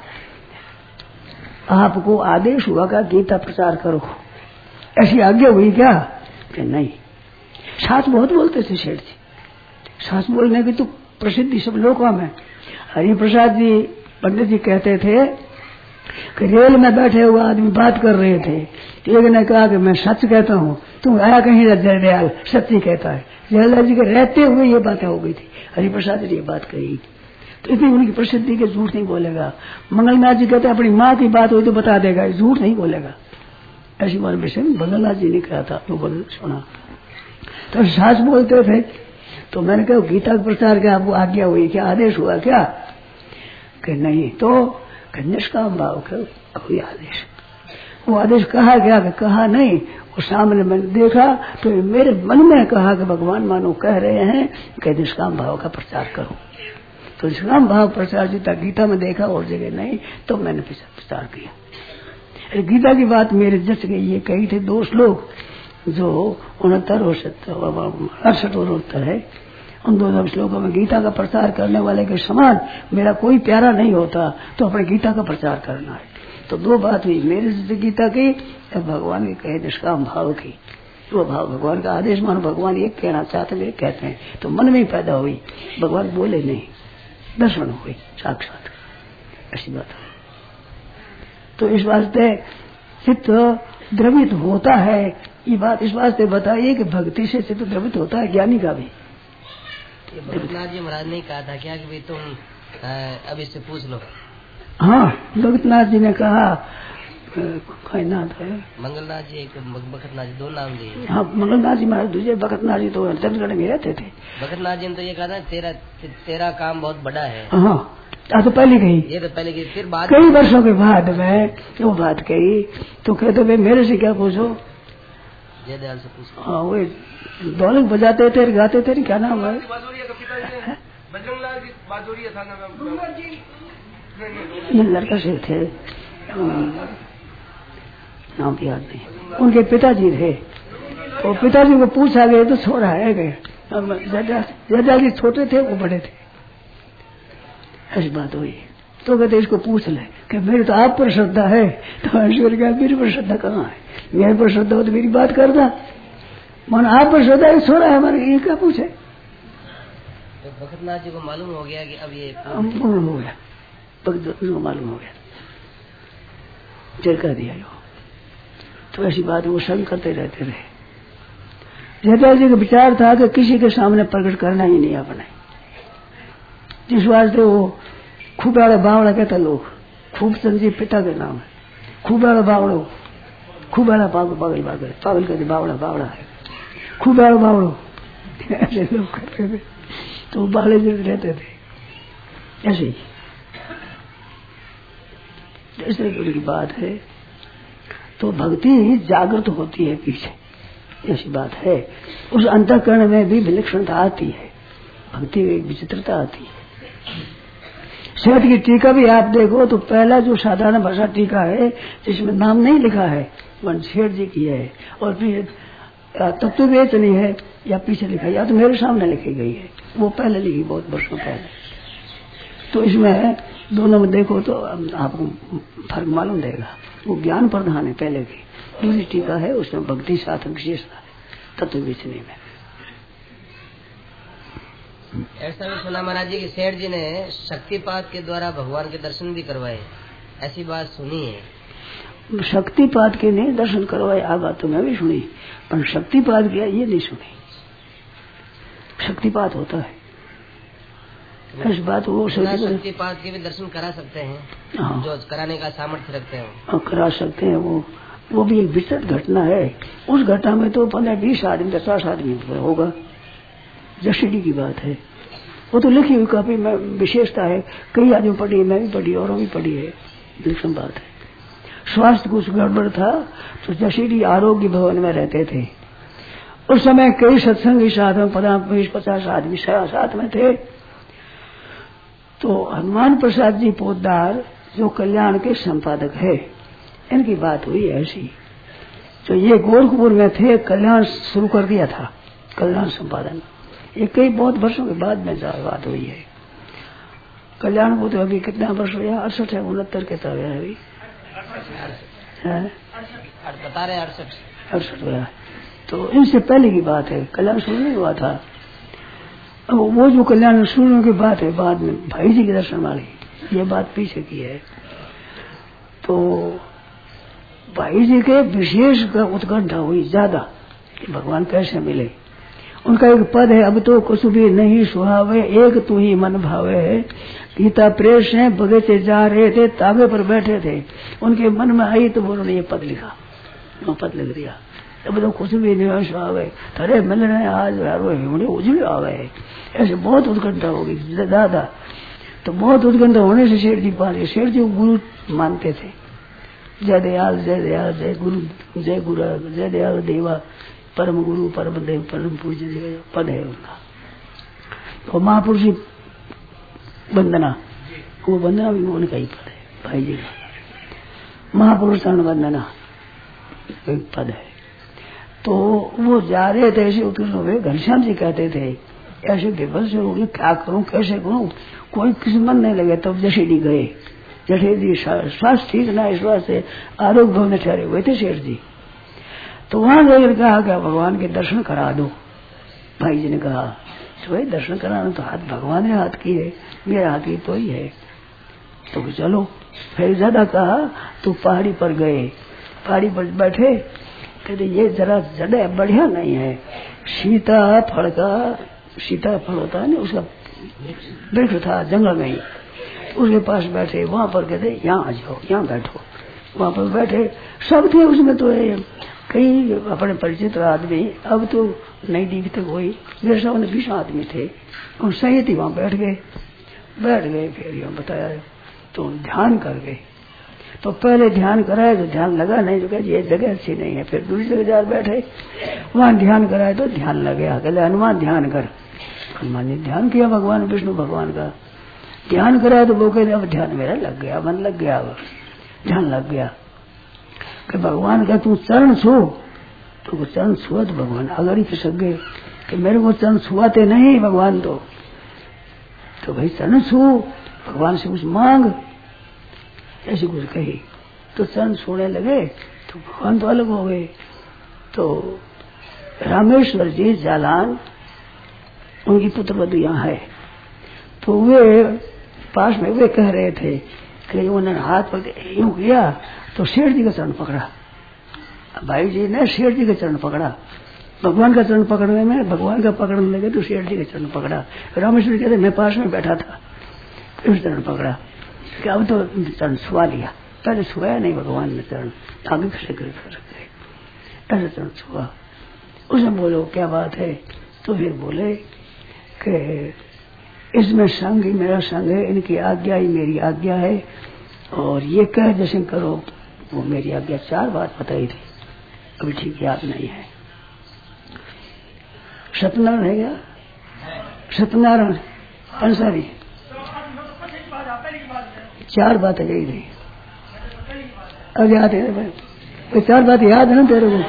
आपको आदेश हुआ क्या गीता प्रचार करो, ऐसी आज्ञा हुई क्या? कि नहीं। साथ बहुत बोलते थे शेठ जी, साथ बोलने की तो प्रसिद्धि सब लोगों में। हरि प्रसाद जी पंडित जी कहते थे कि रेल में बैठे हुए आदमी बात कर रहे थे, तो एक ने कहा कि मैं सच कहता हूँ, तुम आया कहीं जयदयाल सच्ची कहता है। जयदयाल जी के रहते हुए ये बातें हो गई थी, हरि प्रसाद जी ये बात कही, तो इतनी उनकी प्रसिद्धि के झूठ नहीं बोलेगा। मंगलनाथ जी कहते अपनी माँ की बात हुई तो बता देगा, झूठ नहीं बोलेगा। ऐसी बात विषय में मंगलनाथ जी ने कहा था, तो बोल सुना। तो सास बोलते थे, तो मैंने कहा गीता का प्रचार क्या आपको आज्ञा हुई क्या, आदेश हुआ क्या? कि नहीं। तो निष्काम भाव का कोई आदेश, वो आदेश कहा गया कि कहा नहीं, वो सामने मैंने देखा तो मेरे मन में कहा कि भगवान मानो कह रहे हैं कि निष्काम भाव का प्रचार करो। तो निष्काम भाव प्रचार जितना गीता में देखा और जगह नहीं, तो मैंने प्रचार किया। गीता की बात मेरे जच गई, ये कही थे दो श्लोक जो उनहत्तर और अड़सठ और उत्तर है, उन दोनों श्लोकों में गीता का प्रचार करने वाले के समान मेरा कोई प्यारा नहीं होता, तो अपने गीता का प्रचार करना है। तो दो बात हुई, मेरे से गीता की या भगवान की कहे निष्काम भाव की। वो भाव भगवान का आदेश मानो, भगवान एक कहना चाहते वे कहते हैं, तो मन में ही पैदा हुई, भगवान बोले नहीं, दर्शन हुई साक्षात, ऐसी बात है। तो इस वास्ते चित्त द्रवित होता है, ये बात इस वास्ते बताइए कि भक्ति से चित्त द्रवित होता है, ज्ञानी का भी। भगतनाथ जी महाराज ने कहा था क्या कि भाई तुम अब इससे पूछ लो? हाँ, भगतनाथ जी ने कहा, कोई नाम है मंगलनाथ जी, एक भगतनाथ जी, दो नाम दिए। हाँ, मंगलनाथ जी महाराज दूसरे, भगतनाथ जी तो चंडीगढ़ में रहते थे। भगतनाथ जी ने तो ये कहा था तेरा तेरा काम बहुत बड़ा है। हाँ, तो पहले कही, ये तो पहले कही, फिर बाद कई वर्षों के बाद में वो बात कही, तो कहते भाई मेरे से क्या पूछो, जयदयाल से पूछो। हाँ, वो ढोलक बजाते थे, गाते थे, क्या नाम है? लड़का से थे, नाम याद नहीं, उनके पिताजी थे, तो पिताजी को पूछा गया तो छोड़ा है गए जजा जी छोटे थे वो बड़े थे, ऐसी बात हुई। तो कहते इसको पूछ ले कि मेरी तो आप पर श्रद्धा है। तो ईश्वर का मेरे पर श्रद्धा कहाँ है, मेरे पर श्रद्धा हो तो मेरी बात करता, मन आप पर श्रद्धा है छोड़ा है हमारे, ये क्या पूछे। तो भगतनाथ जी को मालूम हो गया कि अब ये पूर्ण हो गया, भगत को मालूम हो गया, झटका दिया जो। तो ऐसी बात वो संग करते रहते रहे। जटा जी का विचार था कि किसी के सामने प्रकट करना ही नहीं अपने, जिस वास्ते वो खूब वाला बावड़ा कहता लोग, खूब चंद जी पिता के नाम है, खूब वाला बावड़ो, खूब वाला पागल पागल पागल पागल कहते बावड़ा बावड़ा है, खूब वाला बावड़ो, ऐसे लोग कहते थे। तो बावड़े जैसे रहते थे ऐसे ही। इस तरह की बात है। तो भक्ति जागृत होती है पीछे, ऐसी बात है। उस अंतःकरण में भी विलक्षणता आती है, भक्ति में एक विचित्रता आती है। सेठ की टीका भी आप देखो तो पहला जो साधारण भाषा टीका है जिसमें नाम नहीं लिखा है वन सेठ जी की है, और फिर तब तो वेच नहीं है या पीछे लिखा है या तो मेरे सामने लिखी गई है, वो पहले लिखी बहुत वर्षों पहले। तो इसमें दोनों में देखो तो आपको फर्क मालूम देगा। वो ज्ञान प्रधान है पहले की, दूसरी टीका है उसमें भक्ति साधन विशेषता है तत्व बेचने में। ऐसा भी सुना महाराज जी कि सेठ जी ने शक्तिपात के द्वारा भगवान के दर्शन भी करवाए, ऐसी बात सुनी है। शक्तिपात के नहीं दर्शन करवाए, आ बात तो मैं भी सुनी, पर शक्तिपात किया ये नहीं सुनी। शक्तिपात होता है इस बात वो शक्तिपात के भी दर्शन करा सकते हैं। हाँ। जो कराने का सामर्थ्य रखते हैं करा सकते हैं। वो वो भी एक विचित्र घटना है। उस घटना में तो पंद्रह बीस आदमी पचास आदमी होगा, जशीडी की बात है। वो तो लिखी हुई काफी में विशेषता है, कई आदमी पढ़ी है, मैं भी पढ़ी और भी पढ़ी है, विलक्षण बात है। स्वास्थ्य कुछ गड़बड़ था तो जशीडी आरोग्य भवन में रहते थे। उस समय कई सत्संगी साथ में पंद्रह बीस पचास आदमी साथ में थे। तो हनुमान प्रसाद जी पोद्दार जो कल्याण के संपादक है, इनकी बात हुई ऐसी। तो ये गोरखपुर में थे, कल्याण शुरू कर दिया था, कल्याण संपादन। ये कई बहुत वर्षों के बाद में बात हुई है। कल्याण को तो अभी कितना वर्ष हुआ, अड़सठ है उनहत्तर के तक है अभी, बता रहे अड़सठ अड़सठ हुआ। तो इनसे पहले की बात है, कल्याण शुरू नहीं हुआ था। अब वो जो कल्याण शुरू की बात है बाद में भाई जी के दर्शन वाली, ये बात पीछे की है। तो भाई जी के विशेष उत्कंठा हुई ज्यादा कि भगवान कैसे मिले। उनका एक पद है, अब तो कुछ भी नहीं सुहावे, एक तू ही मन भावे। गीता प्रेस है, बगीचे जा रहे थे, ताबे पर बैठे थे, उनके मन में आई तो उन्होंने ये पद लिखा, वो पद लिख दिया। अब तो कुछ भी नहीं सुहावे, थरे मिल रहे आज हिमड़े उजले आ गए। ऐसे बहुत उत्कंठा होगी दादा। तो बहुत उत्कंठा होने से सेठ जी पास, सेठ जी गुरु मानते थे। जय दयाल जय दयाल जय गुरु जय गुरु जय दयाल देवा, परम गुरु परम देव परम पूज्य पद है उनका। तो महापुरुष वंदना, वो वंदना भी उनका ही पद है भाई जी का। महापुरुष वंदना एक पद है। तो वो जा रहे थे ऐसे उत्कृष्ट हुए, घनश्याम जी कहते थे ऐसे विभत्स होगी, क्या करूं कैसे करूं, कोई किसी मन नहीं लगे। तब जशीडी गए, जशीडी स्वास्थ्य ठीक ना, इस वास्ते आरोग्य भवन ठहरे हुए थे सेठ जी। तो वहां जाकर कहा कि भगवान के दर्शन करा दो। भाई जी ने कहा तो भाई दर्शन कराना तो हाथ भगवान ने हाथ की है, मेरे हाथ की तो ही है। तो चलो फिर ज्यादा कहा तो पहाड़ी पर गए, पहाड़ी पर बैठे, कहते ये जरा जगह बढ़िया नहीं है। सीता फल का, सीता फल होता है ना, उसका वृक्ष था जंगल में ही, उसके पास बैठे। वहां पर कहते यहाँ आ जाओ, यहाँ बैठो। वहां पर बैठे, सब थे उसमें तो कई अपने परिचित आदमी, अब तो नहीं दिखते कोई, मेरे सामने बीस आदमी थे, उन सही थी। वहां बैठ गए बैठ गए फिर यहाँ बताया तो ध्यान कर गए। तो पहले ध्यान कराए तो ध्यान लगा नहीं, तो कहे ये जगह अच्छी नहीं है। फिर दूसरी जगह जा बैठे, वहां ध्यान कराए तो ध्यान लग गया। कहले हनुमान ध्यान कर, हनुमान ने ध्यान किया भगवान विष्णु भगवान का ध्यान कराया। तो वो कहते अब ध्यान मेरा लग गया, मन लग गया, अब ध्यान लग गया कि भगवान का तू चरण छू, तो चरण छुआ तो भगवान अगाड़ी खिसक गए कि मेरे को चरण छुआते नहीं भगवान। तो तो भाई चरण छू, भगवान से कुछ मांग, ऐसी कुछ कही। तो चरण छूने लगे तो भगवान तो अलग हो गए। तो रामेश्वर जी जालान, उनकी पुत्र वधु यहाँ है। तो वे पास में वे कह रहे थे कि उन्होंने हाथ पकड़ यूं किया तो शेठ जी का चरण पकड़ा। भाई जी ने शेठ जी का चरण पकड़ा। भगवान का चरण पकड़ने में भगवान का पकड़ने लगे तो शेठ जी का चरण पकड़ा। रामेश्वर कहते मैं पास में बैठा था, फिर चरण पकड़ा कि अब तो चरण छुआ लिया। पहले छुआया नहीं भगवान ने चरण, आगे खड़े कर गए, ऐसा चरण छुआ। उसने बोलो क्या बात है? तो फिर बोले कि इसमें संग ही मेरा संग है, इनकी आज्ञा ही मेरी आज्ञा है, और ये कह जैसे करो वो मेरी आज्ञा। चार बात बताई थी, अभी ठीक याद नहीं है। सत्यनारायण है क्या? सत्यनारायण अंसारी चार बातें गई थी, अब याद है? तो चार बात याद है ना तेरे को?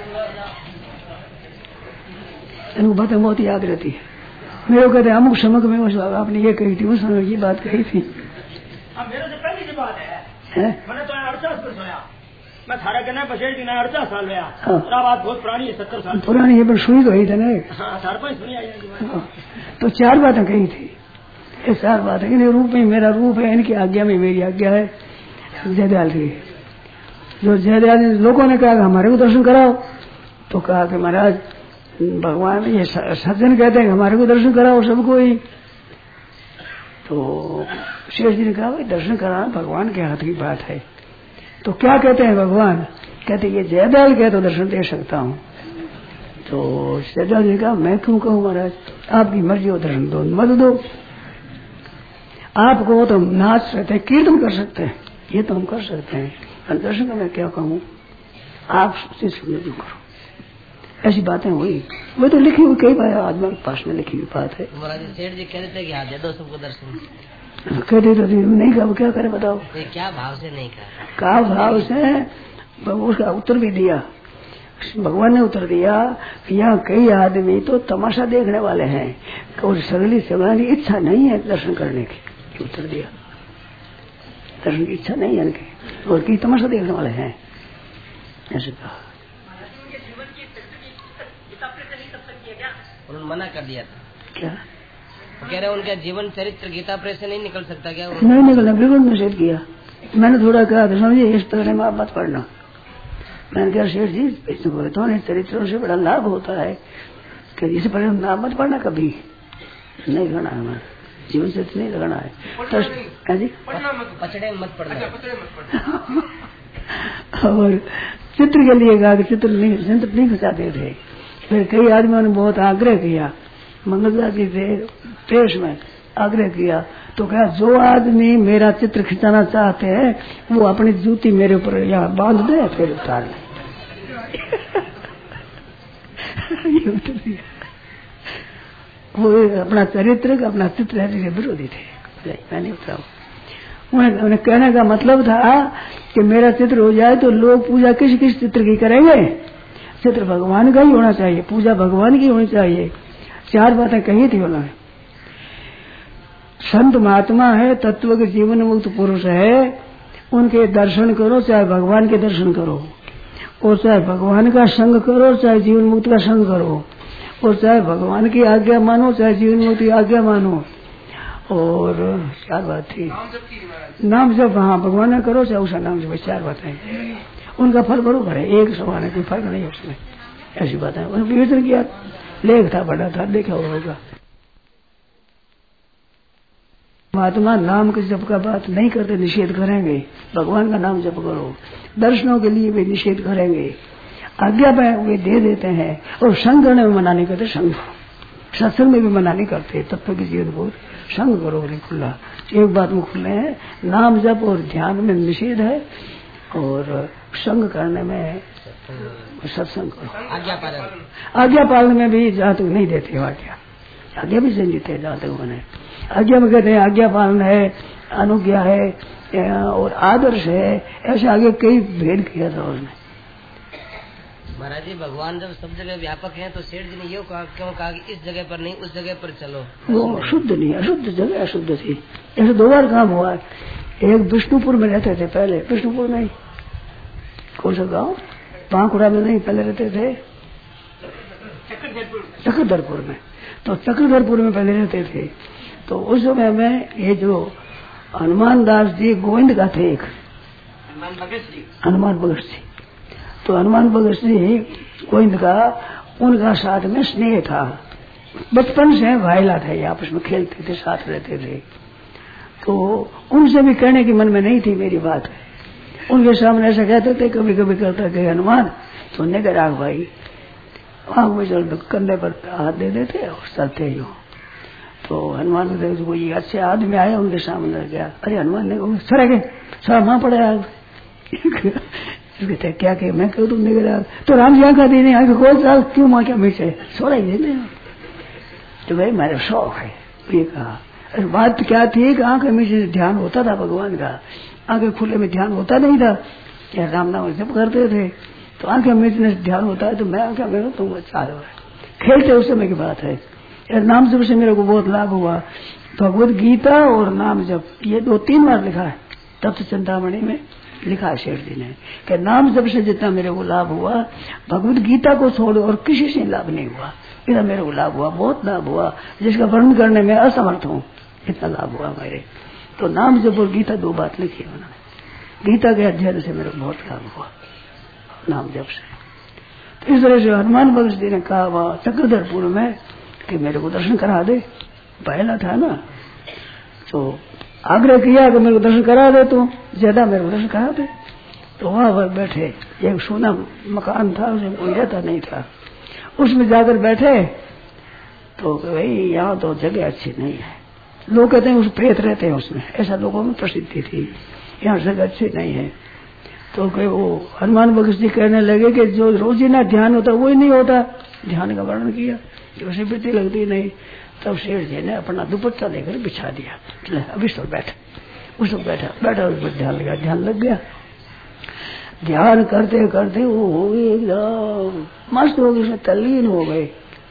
इनको बातें बहुत याद रहती है। मेरे को कहते अमुक समक में आपने ये कही थी, उस समय ये बात कही थी। मेरे से पहली की बात है, है? मैंने तो अड़चास पर सोया, मैं थारा कहना बसेट की अड़चास साल गया। हाँ। बात बहुत पुरानी है, सत्तर साल पुरानी है, पर सुनी तो ही था ना। हाँ, चार पांच सुनी आई। हाँ। तो चार बातें कही थी, ये चार बातें। इनके रूप में मेरा रूप है, इनकी आज्ञा में मेरी आज्ञा है। जयदयाल की जो जयदयाल लोगों ने कहा हमारे को दर्शन कराओ, तो कहा कि महाराज भगवान ये सज्जन कहते हैं हमारे को दर्शन कराओ सबको ही। तो शेष जी ने कहा भाई दर्शन कराना भगवान के हाथ की बात है। तो क्या कहते हैं भगवान? कहते ये जयदयाल कहे तो दर्शन दे सकता हूँ। तो जयदयाल जी ने कहा मैं क्यों कहूँ महाराज, आपकी मर्जी हो दर्शन दो मत दो। आपको तो नाच सकते हैं, कीर्तन कर सकते हैं, ये तो हम कर सकते हैं, पर दर्शन का मैं क्या कहूँ, आप समझ करो। ऐसी बातें हुई, वो तो लिखी हुई कई बार आदमी के पास में लिखी हुई बात है। महाराज सेठ जी कह रहे थे कि हाँ दे दो सबको दर्शन, कहते तो नहीं कहा, क्या करे बताओ? क्या भाव से नहीं कहा? का भाव से उसका उत्तर भी दिया, भगवान ने उत्तर दिया कि यहाँ कई आदमी तो तमाशा देखने वाले हैं और सगली सगली इच्छा नहीं है दर्शन करने की। उत्तर दिया दर्शन की इच्छा नहीं है इनकी, और कई तमाशा देखने वाले हैं, ऐसे कहा। उन्होंने मना कर दिया था क्या? वो कह रहे उनका जीवन चरित्र गीता प्रेस से नहीं निकल सकता क्या? नहीं निकलना, बिल्कुल निषेध किया। मैंने थोड़ा कहा था समझिए इस तरह में आप मत पढ़ना। मैंने कहा शेठ जी इसमें बोलता हूँ चरित्रों से बड़ा लाभ होता है कि इस पर नाम मत पढ़ना, कभी नहीं करना है, हमारा जीवन चरित्र नहीं लगाना है। पचड़े मत पढ़ना। और चित्र के लिए कहा कि चित्र नहीं चित्र नहीं खिंचाते थे। फिर कई आदमियों ने बहुत आग्रह किया, मंगलदास जी थे प्रेस में आग्रह किया, तो कहा जो आदमी मेरा चित्र खिंचाना चाहते हैं वो अपनी जूती मेरे ऊपर यहाँ बांध दे फिर उतार ले। ये उत्तर दिया। वो अपना चरित्र अपना चित्र के विरोधी थे, मैंने उतरा। उन्हें कहने का मतलब था कि मेरा चित्र हो जाए तो लोग पूजा किस किस चित्र की करेंगे? चित्र भगवान का ही होना चाहिए, पूजा भगवान की होनी चाहिए। चार बातें कही थी उन्होंने। संत महात्मा है, तत्व के जीवन मुक्त पुरुष है, उनके दर्शन करो, चाहे भगवान के दर्शन करो, और चाहे भगवान का संग करो, चाहे जीवन मुक्त का संग करो, और चाहे भगवान की आज्ञा मानो, चाहे जीवन मुक्त की आज्ञा मानो। और चार बात थी, नाम जब हाँ भगवान ने करो, चाहे उसका नाम जब, चार बातें उनका फल बरोबर है, एक समान है, कोई फर्क नहीं है उसमें। ऐसी बात है। उन्होंने विवेचन किया, लेख था बड़ा था, देखा होगा। महात्मा नाम के जप का बात नहीं करते, निषेध करेंगे। भगवान का नाम जप करो, दर्शनों के लिए भी निषेध करेंगे, आज्ञा में वे दे देते हैं, और संग करने में मना नहीं करते। संग सत्संग में भी मना नहीं करते, तत्व की जीवन बोध संग करो खुला। एक बात में खुले हैं, नाम जप और ध्यान में निषेध है, और संग करने में सत्संग करो। आज्ञा पालन आज्ञा पालन में भी जहाँ तक नहीं देते आज्ञा, आज्ञा भी संजीत है जहाँ तक बने। आज्ञा में कहते हैं आज्ञा पालन है, अनुज्ञा है और आदर्श है, ऐसे आगे कई भेद किया था उसने। महाराज जी भगवान जब सब जगह व्यापक हैं तो सेठ जी ने ये कहा, क्यों कहा कि इस जगह पर नहीं उस जगह पर चलो? वो शुद्ध नहीं, अशुद्ध जगह अशुद्ध थी। ऐसे दो बार काम हुआ है। एक विष्णुपुर में रहते थे पहले, विष्णुपुर में कौन सा गाँव, पांकुड़ा में नहीं, पहले रहते थे चक्रधरपुर में। तो चक्रधरपुर में पहले रहते थे। तो उस समय में ये जो हनुमान दास जी गोविंद का थे, एक हनुमान भगत जी, तो हनुमान भगत जी गोविंद का उनका साथ में स्नेह था, बचपन से भाईला थे, आपस में खेलते थे, साथ रहते थे। तो उनसे भी कहने की मन में नहीं थी मेरी बात। उनके सामने ऐसा कहते थे, कभी कभी करता कि हनुमान सुनने का राग भाई, आंख में चल कंधे पर हाथ दे देते और चलते ही हो। तो हनुमान ने देखो ये अच्छे आदमी आए, उनके सामने गया, अरे हनुमान ने कहा सर आगे सर माँ पड़े आग कहते क्या कहे, मैं क्यों तुम निकल आग, तो राम जी आंखा दी नहीं, आगे खोल चाल क्यों माँ क्या मीठे सोरा ही देते। तो भाई मेरा शौक है, ये कहा। अरे बात क्या थी कि आंखें मीठे ध्यान होता था भगवान का, आंखें खुले में ध्यान होता नहीं था, क्या राम नाम जब करते थे तो आंखें मीटने से ध्यान होता है। तो मैं आंखें मेरा तुम अच्छा हो खेलते उस समय की बात है। नाम जप से मेरे को बहुत लाभ हुआ, भगवत गीता और नाम जप ये दो तीन बार लिखा है, तप्त चिंतामणि में लिखा है शेठ जी ने कि नाम जप से जितना मेरे को लाभ हुआ, भगवत गीता को छोड़ और किसी से लाभ नहीं हुआ, इतना मेरे को लाभ हुआ, बहुत लाभ हुआ, जिसका वर्णन करने में असमर्थ हूँ, इतना लाभ हुआ मेरे। तो नाम जप और गीता दो बात लिखी है उन्होंने, गीता के अध्ययन से मेरे को बहुत लाभ हुआ नाम जप से। तो इस तरह से हनुमान भगत जी ने कहा वह चक्रधरपुर में कि मेरे को दर्शन करा दे, पहला था ना, तो आग्रह किया कि मेरे को दर्शन करा दे, तो ज्यादा मेरे को दर्शन करा दे। तो वहां पर बैठे, एक सोना मकान था, उसमें कोई रहता नहीं था, उसमें जाकर बैठे। तो भाई यहाँ तो जगह अच्छी नहीं है, लोग कहते हैं उस प्रेत रहते हैं उसमें, ऐसा लोगों में प्रसिद्धि थी, यहाँ जगह अच्छी नहीं है। तो वो हनुमान भगत जी कहने लगे कि जो रोजीना ध्यान होता वही नहीं होता, ध्यान का वर्णन किया, उसे वृत्ति लगती नहीं। तब शेठ जी ने अपना दुपट्टा लेकर बिछा दिया, चले अभी सो बैठ, उस बैठा बैठा उस पर ध्यान लगा, ध्यान लग गया। ध्यान करते करते वो हो गई एकदम मस्त हो गई, उसमें तल्लीन हो गए।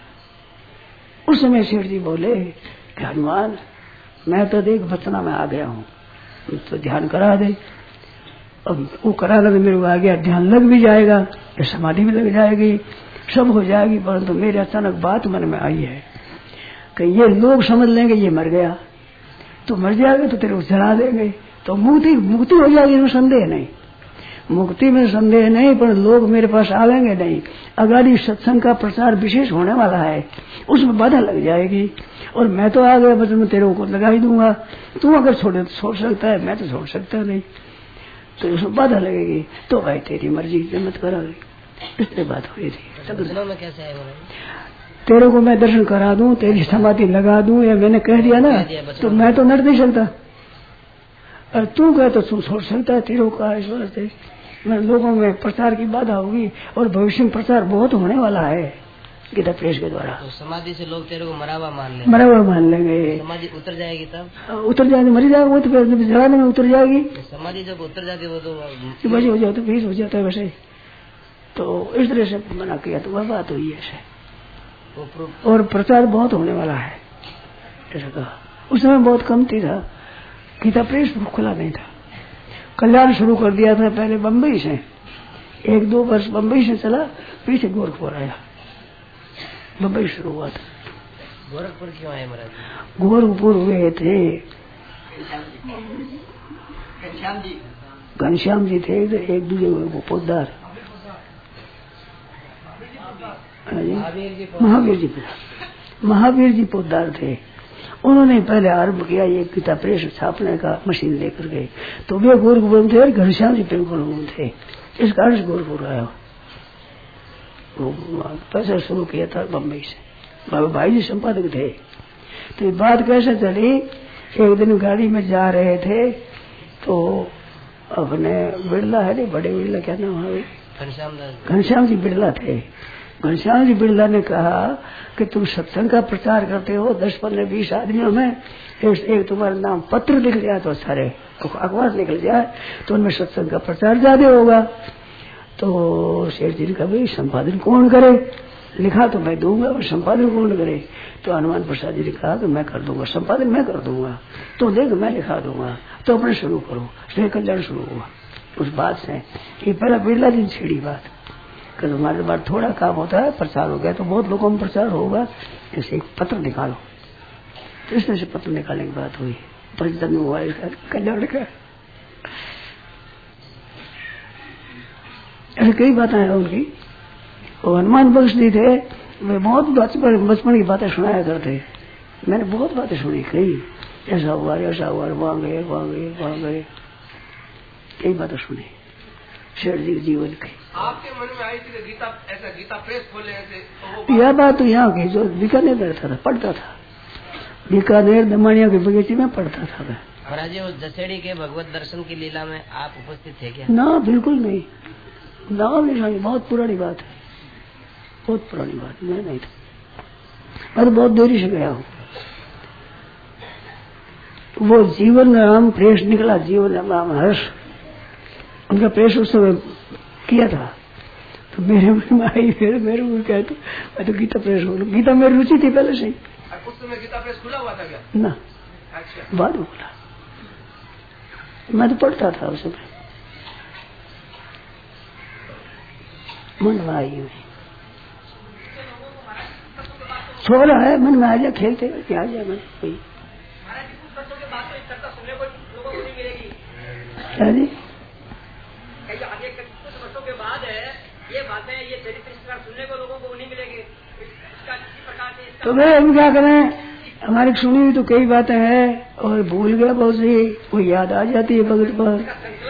उस समय शेठ जी बोले कि हनुमान मैं तो देख बचना में आ गया हूँ, तो ध्यान करा दे। अब वो कराना तो मेरे को आ गया, ध्यान लग भी जाएगा, समाधि भी लग जाएगी, सब हो जाएगी। परंतु तो मेरे अचानक बात मन में आई है कि ये लोग समझ लेंगे ये मर गया, तो मर जाएगा तो तेरे को जला देंगे, तो मुक्ति मुक्ति हो जाएगी, इसमें संदेह नहीं, मुक्ति में संदेह नहीं, पर लोग मेरे पास आवेंगे नहीं। अगाड़ी सत्संग का प्रचार विशेष होने वाला है, उसमें बाधा लग जाएगी, और मैं तो आ गया, बस मैं तेरे को लगा ही दूंगा, तू अगर छोड़े तो छोड़ सकता है, मैं तो छोड़ सकता नहीं, तो उसमें बाधा लगेगी। तो भाई तेरी मर्जी की मत करा, इस तरह बात हुई थी। में कैसे है तेरे को मैं दर्शन करा दूं, तेरी समाधि लगा दूं, या मैंने कह दिया ना, तो मैं तो नट नहीं सकता, और तू कहे तो तू छोड़ सकता है, तेरे को इस वजह से मैं लोगों में प्रचार की बाधा होगी, और भविष्य में प्रचार बहुत होने वाला है गीता प्रेस के द्वारा। तो समाधि से लोग तेरे को मरावा मान लेंगे, मरावा मान लेंगे, समाधि उतर जाएगी, तब उतर जाएगी, मरी जाएगा वो, तो फिर जलाने में उतर जाएगी, समाधि जब उतर जाती वो तो बजे हो जाए तो बीस हो जाता है वैसे। तो इस तरह से मना किया, तो वह बात हुई ऐसे, और प्रचार बहुत होने वाला है ऐसा कहा। उस समय बहुत कम थी था, गीता प्रेस खुला नहीं था, कल्याण शुरू कर दिया था पहले बम्बई से, एक दो वर्ष बम्बई से चला, पीछे गोरखपुर आया, बम्बई शुरू हुआ था। गोरखपुर क्यों आए महाराज? गोरखपुर हुए थे घनश्याम जी थे, एक दूसरे को पोदार महावीर जी महावीर जी पोदार थे, उन्होंने पहले आरंभ किया ये गीता प्रेस छापने का, मशीन लेकर गए, तो वे गोरखपुर थे और घनश्याम जी गोरखपुर थे, इस कारण से गोरखपुर आया। पैसा शुरू किया था बम्बई से, बाबा भाई जी संपादक थे। तो ये बात कैसे चली, एक दिन गाड़ी में जा रहे थे, तो अपने बिरला है नहीं, बड़े बिरला क्या नाम है, घनश्याम जी बिरला थे। घनश्याम जी बिरला ने कहा कि तुम सत्संग का प्रचार करते हो, दस पंद्रह बीस आदमियों में एक, एक तुम्हारा नाम पत्र लिख जाए तो सारे अखबार निकल जाए, तो उनमें सत्संग का प्रचार ज्यादा होगा। तो सेठ जी ने कहा भाई संपादन कौन करे, लिखा तो मैं दूंगा और संपादन कौन करे। तो हनुमान प्रसाद जी ने कहा कि मैं कर दूंगा, संपादन मैं कर दूंगा, तो देख मैं लिखा दूंगा, तो अपने शुरू करो। श्री कल्याण शुरू हुआ उस बात से। ये पहला बिरला दिन छेड़ी बात कि तुम्हारे बाद थोड़ा काम होता है, प्रचार हो गया तो बहुत लोगों में प्रचार होगा, ऐसे एक पत्र निकालो। तो इस तरह से पत्र निकालने की बात हुई, परिचय में हुआ इसका कल्याण का। ऐसे कई बातें हैं उनकी। वो हनुमान बख्श जी थे, वे बहुत बचपन बचपन की बातें सुनाया करते। मैंने बहुत बातें सुनी, कई ऐसा हुआ ऐसा हुआ, वहां गए वहां गए वहां गए, कई बातें सुनी शेर जी के जीवन की। आपके मन में आई थी कि गीता ऐसा गीता प्रेस खोले ऐसे, तो यह बात तो यहाँ की जो बीकानेर रहता था, पढ़ता था, बीकानेर दमनिया के बगीचे में पढ़ता था मैं। महाराज जी उस जसेड़ी के भगवत दर्शन की लीला में आप उपस्थित थे क्या? ना बिल्कुल नहीं, नाम नहीं, बहुत पुरानी बात है, बहुत पुरानी बात, मैं नहीं था, मैं तो बहुत देरी से गया हूँ। वो जीवन राम प्रेस निकला, जीवन राम हर्ष, उनका प्रेस उस समय किया था, तो मेरे मन में आई, फिर मेरे को कहते मैं तो गीता प्रेस बोलूँ, गीता मेरी रुचि थी पहले से ही। उस समय गीता प्रेस खुला हुआ था क्या? ना, अच्छा, बाद में खुला, मैं तो पढ़ता था उस समय, मन में आई हुई छोरा है, मन में आ जाए, खेलते आ जाए मन कोई। क्या जी? आगे कुछ वर्षों के बाद है ये बातें, ये चरित्र सुनने को लोगों को नहीं मिलेगी। इसका किसी प्रकार से तो भाई हम क्या करें, हमारी सुनी हुई तो कई बातें हैं और भूल गया बहुत सी, वो याद आ जाती है भगत पर।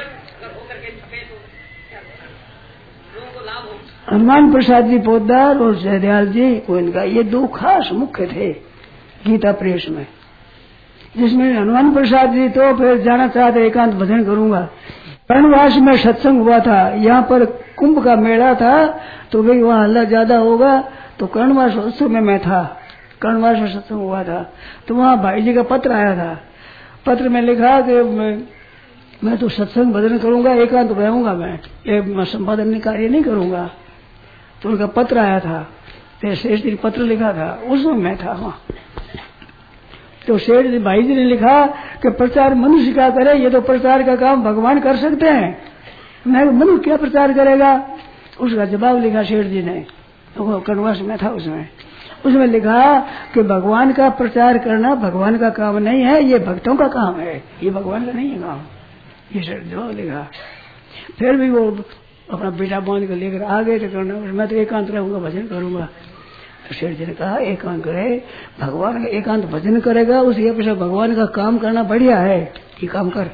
हनुमान प्रसाद जी पोद्दार और जयदयाल जी को इनका ये दो खास मुख्य थे गीता प्रेस में, जिसमें हनुमान प्रसाद जी तो फिर जाना चाहते एकांत भजन करूंगा। कर्णवास में सत्संग हुआ था, यहाँ पर कुंभ का मेला था, तो भाई वहाँ हल्ला ज्यादा होगा, तो कर्णवास उत्सव में मैं था, कर्णवास में सत्संग हुआ था, तो वहाँ भाई जी का पत्र आया था। पत्र में लिखा कि मैं, मैं तो सत्संग भजन करूंगा, एकांत रहूंगा, मैं ये संपादन कार्य नहीं करूंगा। तो उनका पत्र आया था, तो शेष जी पत्र लिखा था, उसमें मैं था वहाँ। तो शेठ जी भाई जी ने लिखा कि प्रचार मनुष्य क्या करे, ये तो प्रचार का काम भगवान कर सकते हैं, मैं मनुष्य क्या प्रचार करेगा। उसका जवाब लिखा शेठ जी ने, तो कन्वर्स में था उसमें, उसमें लिखा कि भगवान का प्रचार करना भगवान का काम नहीं है, ये भक्तों का काम है, ये भगवान का नहीं है काम, ये शेठ जवाब लिखा। फिर भी वो अपना बेटा बांध कर लेकर आ गए थे करना, मैं तो एकांत रहूंगा, भजन करूंगा। तो शेठ जी ने कहा एकांत करे, भगवान का एकांत भजन करेगा, उसकी अपेक्षा भगवान का काम करना बढ़िया है, ये काम कर।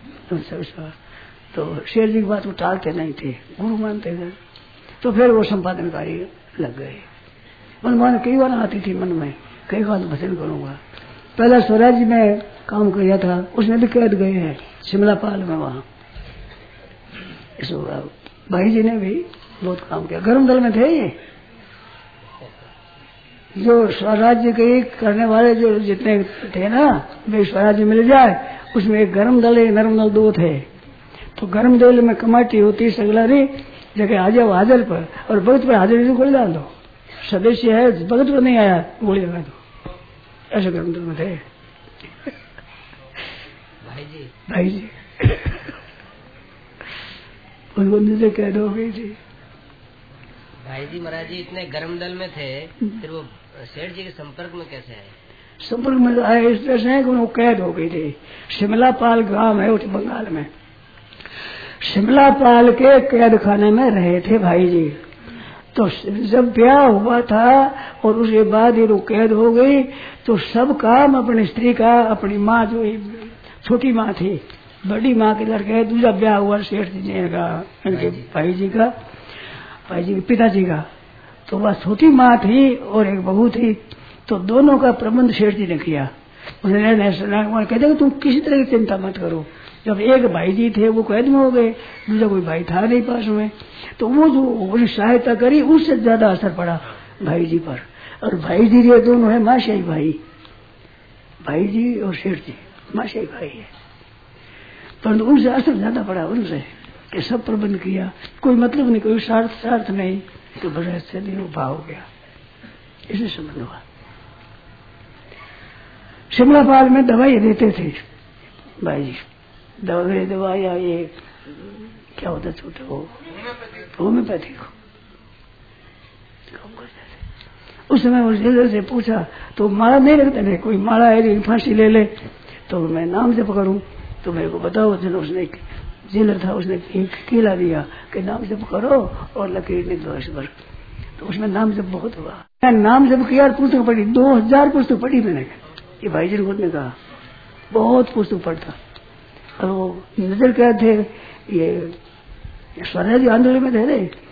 तो शेठ जी की बात वो टालते नहीं थे, गुरु मानते थे। तो फिर वो संपादन कार्य लग गए। मन मन कई बार आती थी मन में, कई बार भजन करूंगा। पहला स्वराज में काम किया था, उसमें भी कैद गए हैं शिमला पाल में, वहाँ भाई जी ने भी बहुत काम किया। गर्म दल में थे ये, जो स्वराज्य के करने वाले जो जितने थे ना, वे स्वराज्य मिल जाए, उसमें एक गर्म दल एक नरम दल दो थे। तो गर्म दल में कमेटी होती सगलारी जगह आ जाओ हाजिर पर, और भगत पर हाजिर से गोली डाल दो, सदस्य है भगत पर नहीं आया गोली लगा दो, ऐसे गर्म दल में थे भाई जी। भाई जी उनको नीचे कैद हो गई थी। भाई जी महाराज जी इतने गर्म दल में थे, फिर वो सेठ जी के संपर्क में कैसे आए? संपर्क में आए इस तरह से कि वो कैद हो गई थी। शिमला पाल गांव है उस बंगाल में, शिमला पाल के कैद खाने में रहे थे भाई जी। तो जब ब्याह हुआ था और उसके बाद ये लोग कैद हो गई, तो सब काम अपनी स्त्री का, अपनी माँ जो छोटी माँ थी, बड़ी माँ के लड़के, दूसरा ब्याह हुआ सेठ जी का, इनके भाई जी का, भाई जी के पिताजी का, तो वह छोटी माँ थी और एक बहू थी, तो दोनों का प्रबंध सेठ जी ने किया। उन्होंने कहते तुम किसी तरह की चिंता मत करो। जब एक भाई जी थे वो कैद में हो गए, दूसरा कोई भाई था नहीं पास में, तो वो जो उन्हें सहायता करी उससे ज्यादा असर पड़ा भाई जी पर। और भाई जी ये दोनों है माशाई भाई, भाई जी और सेठ जी माशाई भाई है, परंतु उनसे असर ज्यादा पड़ा उनसे। कि सब प्रबंध किया, कोई मतलब नहीं, कोई स्वार्थ स्वार्थ नहीं, तो बड़े अच्छे नहीं वो भाव हो गया, इसे संबंध हुआ। शिमला पाल में दवाई देते थे भाई जी, दवा दवाई या ये क्या होता छोटे वो होम्योपैथी को उस समय उस जेलर से पूछा तो माला नहीं रखते थे, कोई माला है फांसी ले ले तो मैं नाम से पकड़ूं तो मेरे को बताओ। चलो उसने जेलर था, उसने एक केला दिया कि नाम जप करो और लकीर लिख दो इस पर, तो उसमें नाम जप बहुत हुआ। मैं नाम जप की यार पुस्तक पढ़ी, दो हजार पुस्तक पढ़ी मैंने, ये भाई जी ने कहा बहुत पुस्तक पढ़ता। और वो नजर क्या थे, ये स्वराज आंदोलन में थे रे,